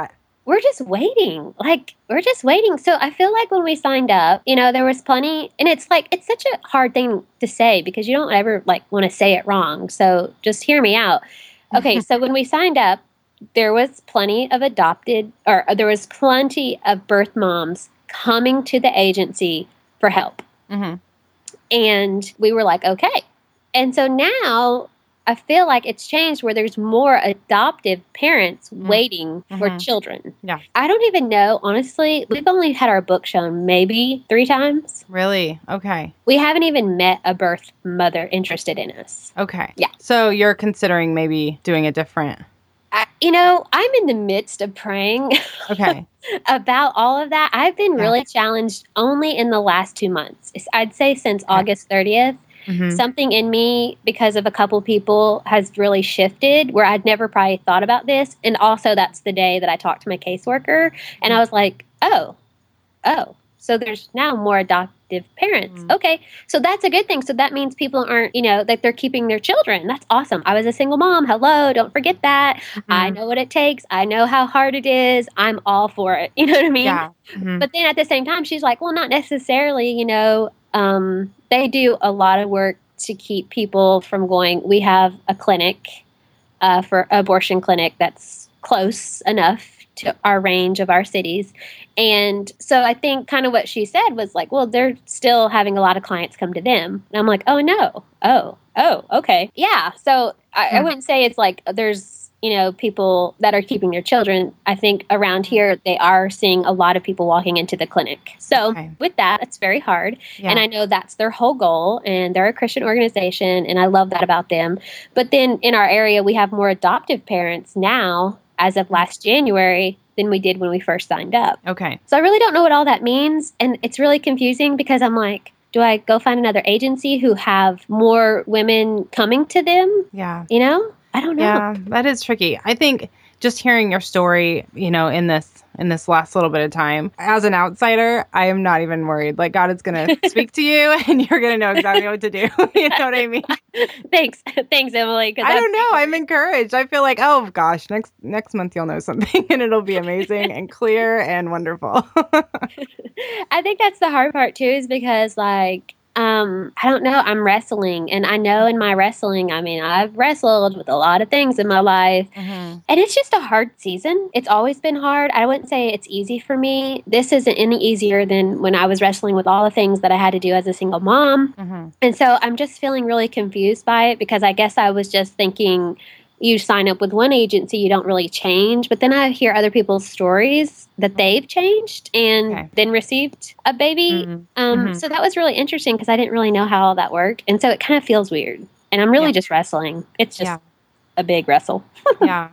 C: we're just waiting. Like, we're just waiting. So I feel like when we signed up, there was plenty, and it's like, it's such a hard thing to say because you don't ever like want to say it wrong. So just hear me out. Okay. So when we signed up, there was plenty of there was plenty of birth moms coming to the agency for help. Mm-hmm. And we were like, okay. And so now I feel like it's changed where there's more adoptive parents waiting for children.
B: Yeah.
C: I don't even know, honestly. We've only had our book shown maybe 3 times.
B: Really? Okay.
C: We haven't even met a birth mother interested in us.
B: Okay.
C: Yeah.
B: So you're considering maybe doing a different...
C: I'm in the midst of praying about all of that. I've been really challenged only in the last 2 months. I'd say since August 30th. Mm-hmm. Something in me, because of a couple people, has really shifted where I'd never probably thought about this. And also that's the day that I talked to my caseworker and I was like, oh, so there's now more adoptive parents. Mm-hmm. Okay. So that's a good thing. So that means people aren't, that they're keeping their children. That's awesome. I was a single mom. Hello. Don't forget that. Mm-hmm. I know what it takes. I know how hard it is. I'm all for it. You know what I mean?
B: Yeah. Mm-hmm.
C: But then at the same time, she's like, well, not necessarily, they do a lot of work to keep people from going. We have a clinic for abortion clinic that's close enough to our range of our cities. And so I think kind of what she said was like, well, they're still having a lot of clients come to them. And I'm like, oh, no. Oh, okay. Yeah. So I wouldn't say it's like there's, people that are keeping their children. I think around here, they are seeing a lot of people walking into the clinic. So with that, it's very hard. Yeah. And I know that's their whole goal, and they're a Christian organization, and I love that about them. But then in our area, we have more adoptive parents now, as of last January, than we did when we first signed up.
B: Okay.
C: So I really don't know what all that means. And it's really confusing because I'm like, do I go find another agency who have more women coming to them?
B: Yeah.
C: I don't know.
B: Yeah, that is tricky. I think just hearing your story, in this last little bit of time, as an outsider, I am not even worried. Like, God is going to speak to you and you're going to know exactly what to do. You know what I mean?
C: Thanks, Emily.
B: I don't know. I'm encouraged. I feel like, oh gosh, next month you'll know something and it'll be amazing and clear and wonderful.
C: I think that's the hard part too, is because I don't know. I'm wrestling. And I know in my wrestling, I've wrestled with a lot of things in my life. Mm-hmm. And it's just a hard season. It's always been hard. I wouldn't say it's easy for me. This isn't any easier than when I was wrestling with all the things that I had to do as a single mom. Mm-hmm. And so I'm just feeling really confused by it because I guess I was just thinking, you sign up with one agency, you don't really change. But then I hear other people's stories that they've changed and then received a baby. Mm-hmm. So that was really interesting because I didn't really know how all that worked. And so it kind of feels weird. And I'm really just wrestling. It's just a big wrestle.
B: Yeah.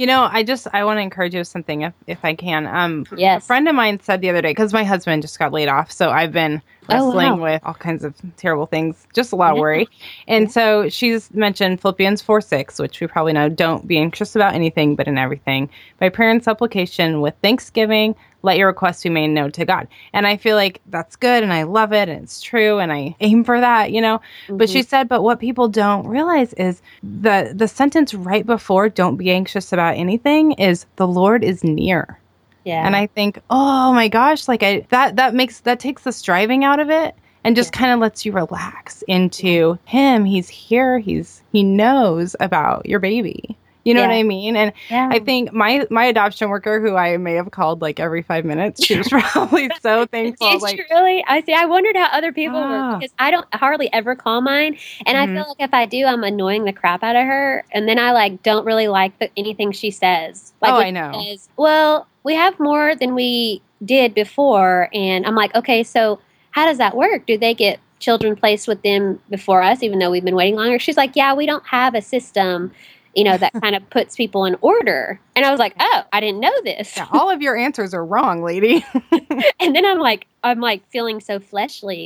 B: I want to encourage you with something if I can.
C: Yes.
B: A friend of mine said the other day, because my husband just got laid off, so I've been wrestling with all kinds of terrible things, just a lot of worry. And so she's mentioned Philippians 4:6, which we probably know, don't be anxious about anything, but in everything. By prayer and supplication with thanksgiving, let your requests be made known to God. And I feel like that's good, and I love it, and it's true, and I aim for that, Mm-hmm. But she said, but what people don't realize is the sentence right before don't be anxious about anything is the Lord is near. Yeah. And I think, oh my gosh, that takes the striving out of it and just kind of lets you relax into him. He's here. He knows about your baby. You know what I mean? And I think my adoption worker, who I may have called like every 5 minutes, she was probably so thankful.
C: Really? I wondered how other people were, because I don't hardly ever call mine. And I feel like if I do, I'm annoying the crap out of her. And then I don't really like anything she says.
B: I know.
C: Says, well, we have more than we did before. And I'm like, okay, so how does that work? Do they get children placed with them before us, even though we've been waiting longer? She's like, yeah, we don't have a system that kind of puts people in order. And I was like, oh, I didn't know this.
B: Yeah, all of your answers are wrong, lady.
C: And then I'm like feeling so fleshly and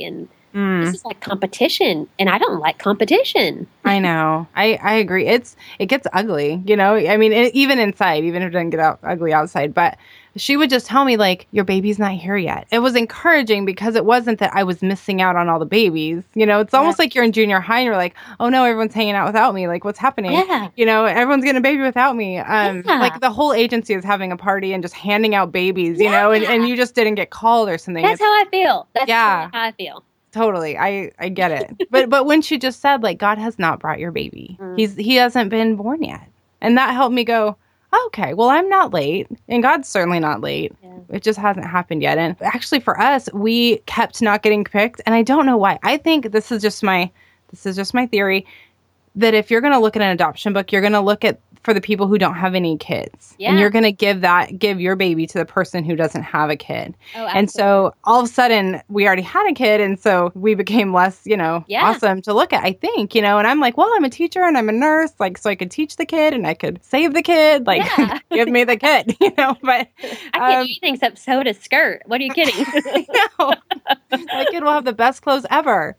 C: This is like competition, and I don't like competition.
B: I know. I agree. It gets ugly, you know? I mean, even inside, even if it doesn't get ugly outside. But she would just tell me, like, your baby's not here yet. It was encouraging because it wasn't that I was missing out on all the babies. You know, it's almost like you're in junior high and you're like, oh, no, everyone's hanging out without me. Like, what's happening?
C: Yeah.
B: You know, everyone's getting a baby without me. Like, the whole agency is having a party and just handing out babies, you know, and you just didn't get called or something.
C: That's how I feel. That's totally how I feel.
B: Totally. I get it. But when she just said, like, God has not brought your baby. He hasn't been born yet. And that helped me go, okay, well, I'm not late. And God's certainly not late. Yeah. It just hasn't happened yet. And actually for us, we kept not getting picked. And I don't know why. I think this is just my theory, that if you're going to look at an adoption book, you're going to look at for the people who don't have any kids. Yeah. And you're going to give your baby to the person who doesn't have a kid. Oh, absolutely. And so all of a sudden we already had a kid. And so we became less, awesome to look at, I think, and I'm like, well, I'm a teacher and I'm a nurse. Like, so I could teach the kid and I could save the kid. Like, give me the kid, but
C: I can't do anything except sew a skirt. What are you kidding?
B: No. My kid will have the best clothes ever.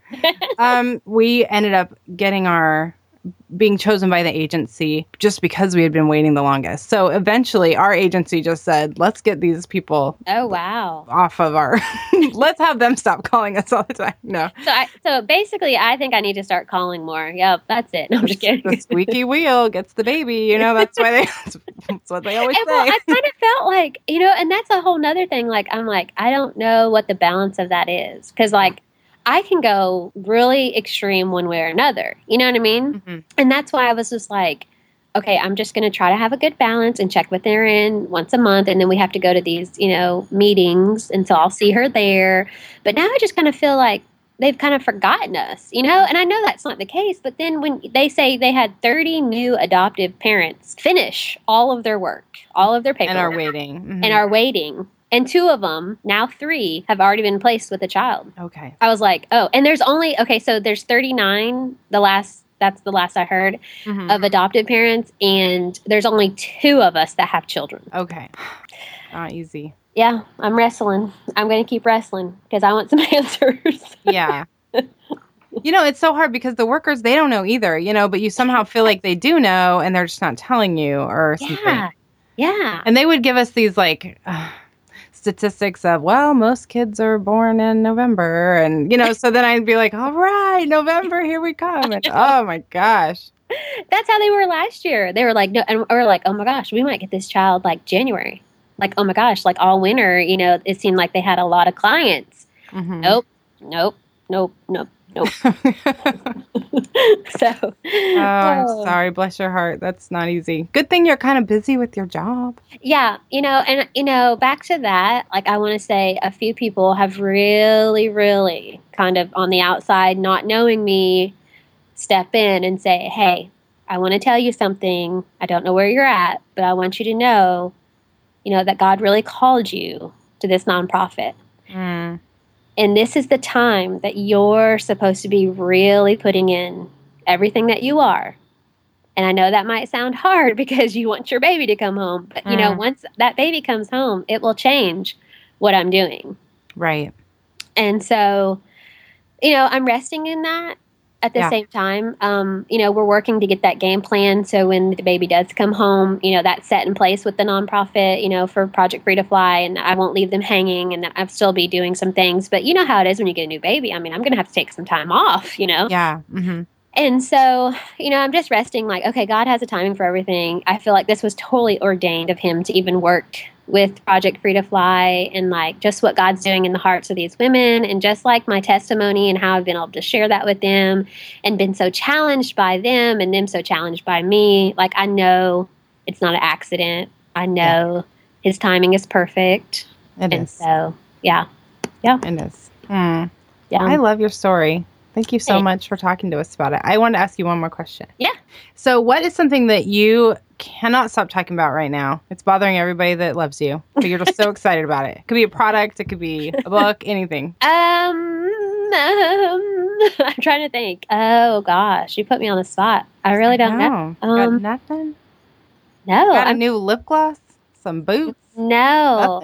B: We ended up being chosen by the agency just because we had been waiting the longest. So eventually our agency just said, let's get these people off of our, let's have them stop calling us all the time. No.
C: So basically I think I need to start calling more. Yep. That's it. No, I'm just kidding.
B: The squeaky wheel gets the baby, that's what they always say.
C: Well, I kind of felt like, and that's a whole nother thing. Like, I'm like, I don't know what the balance of that is. 'Cause like, I can go really extreme one way or another. You know what I mean? Mm-hmm. And that's why I was just like, okay, I'm just going to try to have a good balance and check with Erin once a month. And then we have to go to these, meetings. And so I'll see her there. But now I just kind of feel like they've kind of forgotten us, And I know that's not the case. But then when they say they had 30 new adoptive parents finish all of their work, all of their paperwork.
B: And are waiting. Mm-hmm.
C: And are waiting. And 2 of them, now 3, have already been placed with a child.
B: Okay.
C: I was like, oh, and there's 39, that's the last I heard, of adopted parents, and there's only 2 of us that have children.
B: Okay. Not easy.
C: Yeah, I'm wrestling. I'm going to keep wrestling because I want some answers.
B: Yeah. It's so hard because the workers, they don't know either, but you somehow feel like they do know and they're just not telling you or something.
C: Yeah.
B: And they would give us these statistics of, well, most kids are born in November. And, so then I'd be like, all right, November, here we come. And oh my gosh.
C: That's how they were last year. They were like, no, and we're like, oh my gosh, we might get this child like January. Like, oh my gosh, like all winter, it seemed like they had a lot of clients. Mm-hmm. Nope. So,
B: I'm sorry. Bless your heart. That's not easy. Good thing you're kind of busy with your job.
C: Yeah. And, back to that, like, I want to say a few people have really, really kind of on the outside, not knowing me, step in and say, hey, I want to tell you something. I don't know where you're at, but I want you to know, that God really called you to this nonprofit. Mm. And this is the time that you're supposed to be really putting in everything that you are. And I know that might sound hard because you want your baby to come home. But, once that baby comes home, it will change what I'm doing.
B: Right.
C: And so, I'm resting in that. At the same time, we're working to get that game plan. So when the baby does come home, that's set in place with the nonprofit, for Project Free to Fly. And I won't leave them hanging and I'll still be doing some things. But you know how it is when you get a new baby. I mean, I'm going to have to take some time off,
B: Yeah. Mm-hmm.
C: And so, I'm just resting like, okay, God has a timing for everything. I feel like this was totally ordained of him to even work with Project Free to Fly and like just what God's doing in the hearts of these women and just like my testimony and how I've been able to share that with them and been so challenged by them and them so challenged by me. Like, I know it's not an accident. I know his timing is perfect.
B: It is.
C: So, yeah.
B: It is. Mm. Yeah. I love your story. Thank you so much for talking to us about it. I wanted to ask you one more question.
C: Yeah.
B: So what is something that you cannot stop talking about right now? It's bothering everybody that loves you, but you're just so excited about it. It could be a product. It could be a book, anything.
C: I'm trying to think. Oh, gosh. You put me on the spot. I really don't know.
B: Got nothing?
C: No.
B: Got a new lip gloss? Some boots?
C: No.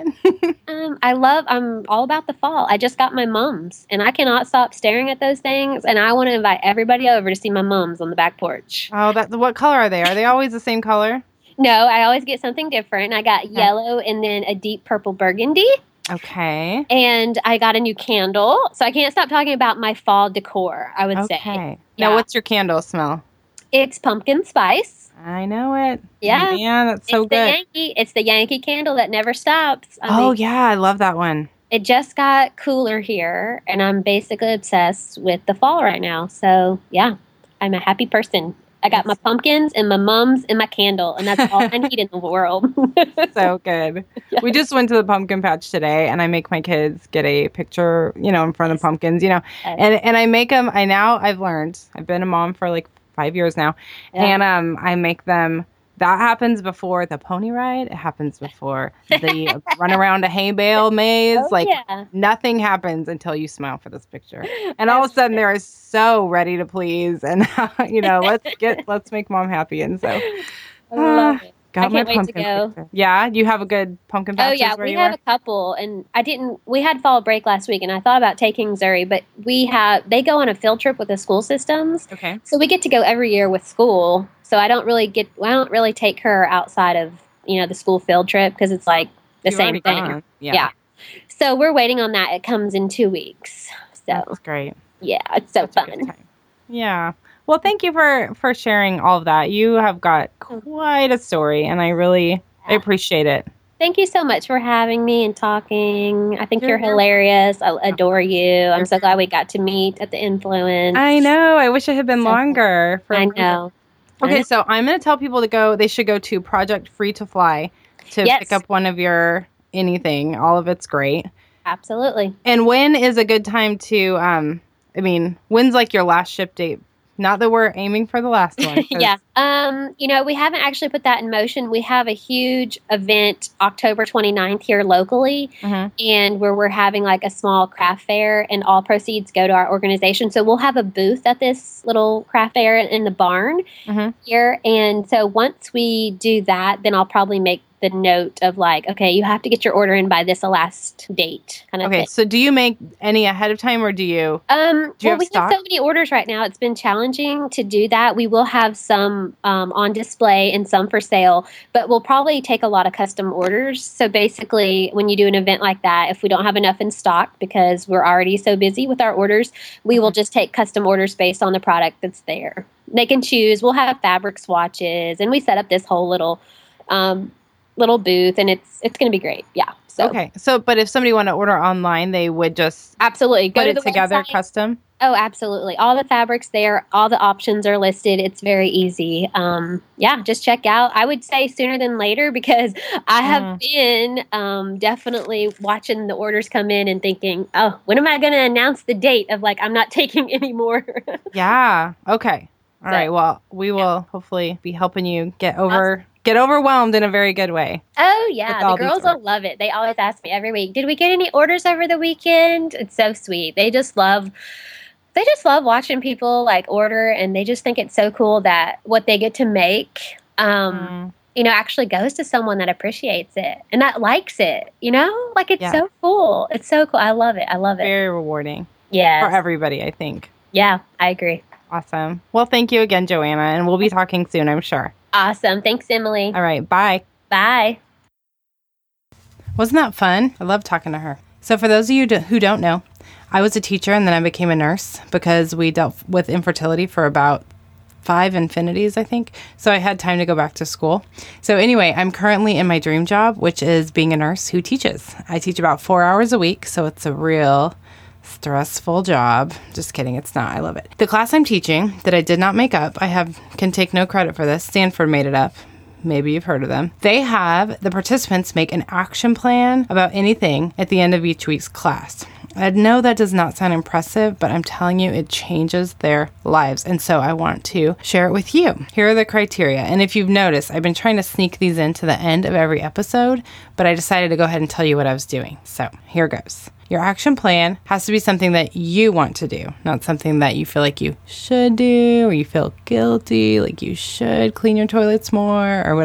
C: I'm all about the fall. I just got my mums, and I cannot stop staring at those things, and I want to invite everybody over to see my mums on the back porch.
B: Oh, what color are they? Are they always the same color?
C: No, I always get something different. I got yellow and then a deep purple burgundy.
B: Okay.
C: And I got a new candle. So I can't stop talking about my fall decor, I would say.
B: Okay.
C: Yeah.
B: Now, what's your candle smell?
C: It's pumpkin spice.
B: I know it.
C: Yeah.
B: Man, that's so good.
C: It's the Yankee candle that never stops.
B: Yeah, I love that one.
C: It just got cooler here, and I'm basically obsessed with the fall right now. So, yeah, I'm a happy person. I got my pumpkins and my mums and my candle, and that's all I need in the world.
B: So good.
C: Yeah.
B: We just went to the pumpkin patch today, and I make my kids get a picture, in front of pumpkins, and I make them. I've learned. I've been a mom for like 5 years now, and I make them. That happens before the pony ride. It happens before the run around a hay bale maze. Nothing happens until you smile for this picture. And all of a sudden they're so ready to please. And, let's make mom happy. And so
C: I love it.
B: Got
C: I can't wait to go.
B: Picture. Yeah, you have a good pumpkin patch.
C: Oh yeah, we have a couple, and we had fall break last week, and I thought about taking Zuri, but they go on a field trip with the school systems.
B: Okay.
C: So we get to go every year with school. So I don't really take her outside of, the school field trip because it's like the same thing. Yeah. So we're waiting on that. It comes in 2 weeks. So
B: that's great.
C: Yeah, it's so fun.
B: Yeah. Well, thank you for sharing all of that. You have got quite a story, and I appreciate it.
C: Thank you so much for having me and talking. I think you're hilarious. I adore you. I'm so glad we got to meet at the Influence.
B: I know. I wish it had been longer.
C: I know.
B: Okay, so I'm going to tell people they should go to Project Free to Fly to pick up one of your anything. All of it's great.
C: Absolutely.
B: And when is a good time to, when's like your last ship date? Not that we're aiming for the last one.
C: Yeah. We haven't actually put that in motion. We have a huge event October 29th here locally, and where we're having like a small craft fair, and all proceeds go to our organization. So we'll have a booth at this little craft fair in the barn here. And so once we do that, then I'll probably make the note of like, okay, you have to get your order in by this last date kind of thing.
B: So do you make any ahead of time, or do you
C: we have so many orders right now. It's been challenging to do that. We will have some on display and some for sale, but we'll probably take a lot of custom orders. So basically, when you do an event like that, if we don't have enough in stock because we're already so busy with our orders, we will just take custom orders based on the product that's there. They can choose. We'll have fabric swatches, and we set up this whole little booth, and it's going to be great. Yeah. So.
B: Okay. So, but if somebody wanted to order online, they would just
C: absolutely
B: put it together website. Custom.
C: Oh, absolutely. All the fabrics there, all the options are listed. It's very easy. Just check out. I would say sooner than later, because I have been definitely watching the orders come in and thinking, oh, when am I going to announce the date of like, I'm not taking any more?
B: Yeah. Okay. All right. Well, we will hopefully be helping you get overwhelmed in a very good way.
C: Oh, yeah. The girls will love it. They always ask me every week, did we get any orders over the weekend? It's so sweet. They just love watching people like order, and they just think it's so cool that what they get to make, actually goes to someone that appreciates it and that likes it, like it's so cool. It's so cool. I love it.
B: Very rewarding.
C: Yeah.
B: For everybody, I think.
C: Yeah, I agree.
B: Awesome. Well, thank you again, Joanna, and we'll be talking soon, I'm sure.
C: Awesome. Thanks, Emily.
B: All right. Bye.
C: Bye.
B: Wasn't that fun? I love talking to her. So for those of you who don't know, I was a teacher, and then I became a nurse because we dealt with infertility for about 5 infinities, I think. So I had time to go back to school. So anyway, I'm currently in my dream job, which is being a nurse who teaches. I teach about 4 hours a week, so it's a real stressful job. Just kidding. It's not. I love it. The class I'm teaching that I did not make up, can take no credit for this. Stanford made it up. Maybe you've heard of them. They have the participants make an action plan about anything at the end of each week's class. I know that does not sound impressive, but I'm telling you, it changes their lives. And so I want to share it with you. Here are the criteria. And if you've noticed, I've been trying to sneak these into the end of every episode, but I decided to go ahead and tell you what I was doing. So here goes. Your action plan has to be something that you want to do, not something that you feel like you should do, or you feel guilty, like you should clean your toilets more, or whatever.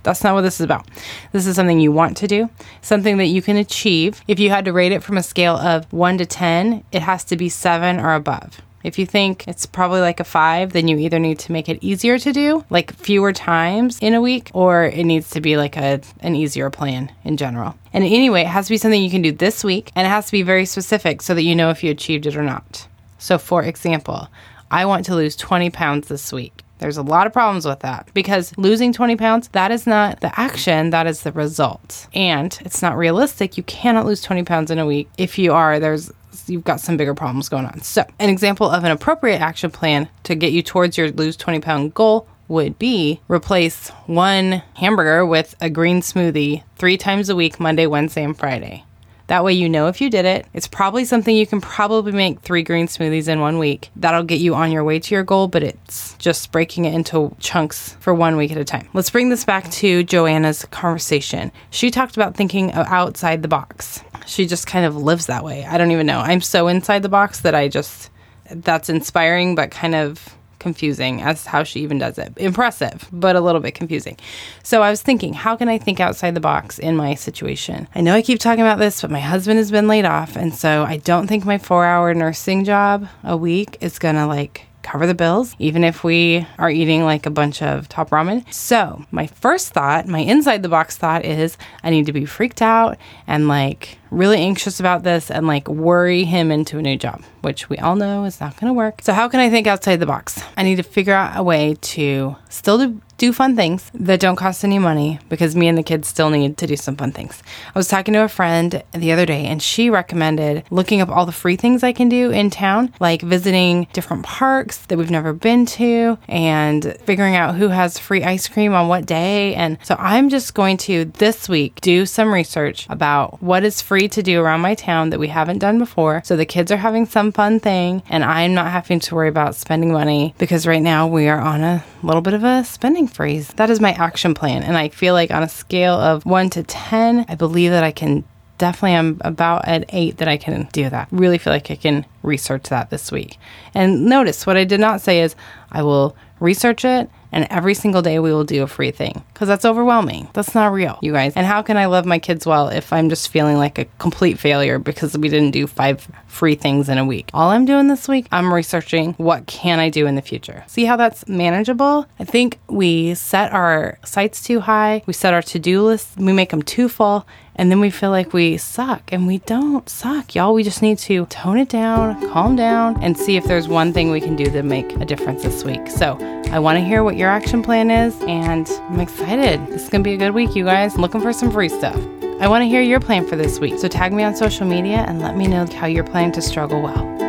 B: That's not what this is about. This is something you want to do, something that you can achieve. If you had to rate it from a scale of 1 to 10, it has to be 7 or above. If you think it's probably like a 5, then you either need to make it easier to do, like fewer times in a week, or it needs to be like an easier plan in general. And anyway, it has to be something you can do this week, and it has to be very specific so that you know if you achieved it or not. So for example, I want to lose 20 pounds this week. There's a lot of problems with that because losing 20 pounds, that is not the action, that is the result. And it's not realistic. You cannot lose 20 pounds in a week. If you are, you've got some bigger problems going on. So an example of an appropriate action plan to get you towards your lose 20 pound goal would be replace 1 hamburger with a green smoothie 3 times a week, Monday, Wednesday, and Friday. That way you know if you did it. It's probably something you can probably make 3 green smoothies in 1 week. That'll get you on your way to your goal, but it's just breaking it into chunks for 1 week at a time. Let's bring this back to Joanna's conversation. She talked about thinking outside the box. She just kind of lives that way. I don't even know. I'm so inside the box that that's inspiring, but kind of confusing as how she even does it. Impressive, but a little bit confusing. So I was thinking, how can I think outside the box in my situation? I know I keep talking about this, but my husband has been laid off. And so I don't think my 4-hour nursing job a week is going to cover the bills, even if we are eating like a bunch of top ramen. So my first thought, my inside the box thought is I need to be freaked out and really anxious about this and worry him into a new job, which we all know is not going to work. So how can I think outside the box? I need to figure out a way to still do fun things that don't cost any money because me and the kids still need to do some fun things. I was talking to a friend the other day and she recommended looking up all the free things I can do in town, like visiting different parks that we've never been to and figuring out who has free ice cream on what day. And so I'm just going to this week do some research about what is free to do around my town that we haven't done before. So the kids are having some fun thing and I'm not having to worry about spending money because right now we are on a little bit of a spending freeze. That is my action plan. And I feel like on a scale of 1 to 10, I believe that I can I'm about at 8 that I can do that. Really feel like I can research that this week. And notice what I did not say is I will research it and every single day we will do a free thing because that's overwhelming. That's not real, you guys. And how can I love my kids well if I'm just feeling like a complete failure because we didn't do 5 free things in a week? All I'm doing this week, I'm researching what can I do in the future. See how that's manageable? I think we set our sights too high. We set our to-do list. We make them too full. And then we feel like we suck, and we don't suck, y'all. We just need to tone it down, calm down, and see if there's one thing we can do to make a difference this week. So I want to hear what your action plan is, and I'm excited. This is going to be a good week, you guys. I'm looking for some free stuff. I want to hear your plan for this week. So tag me on social media and let me know how you're planning to struggle well.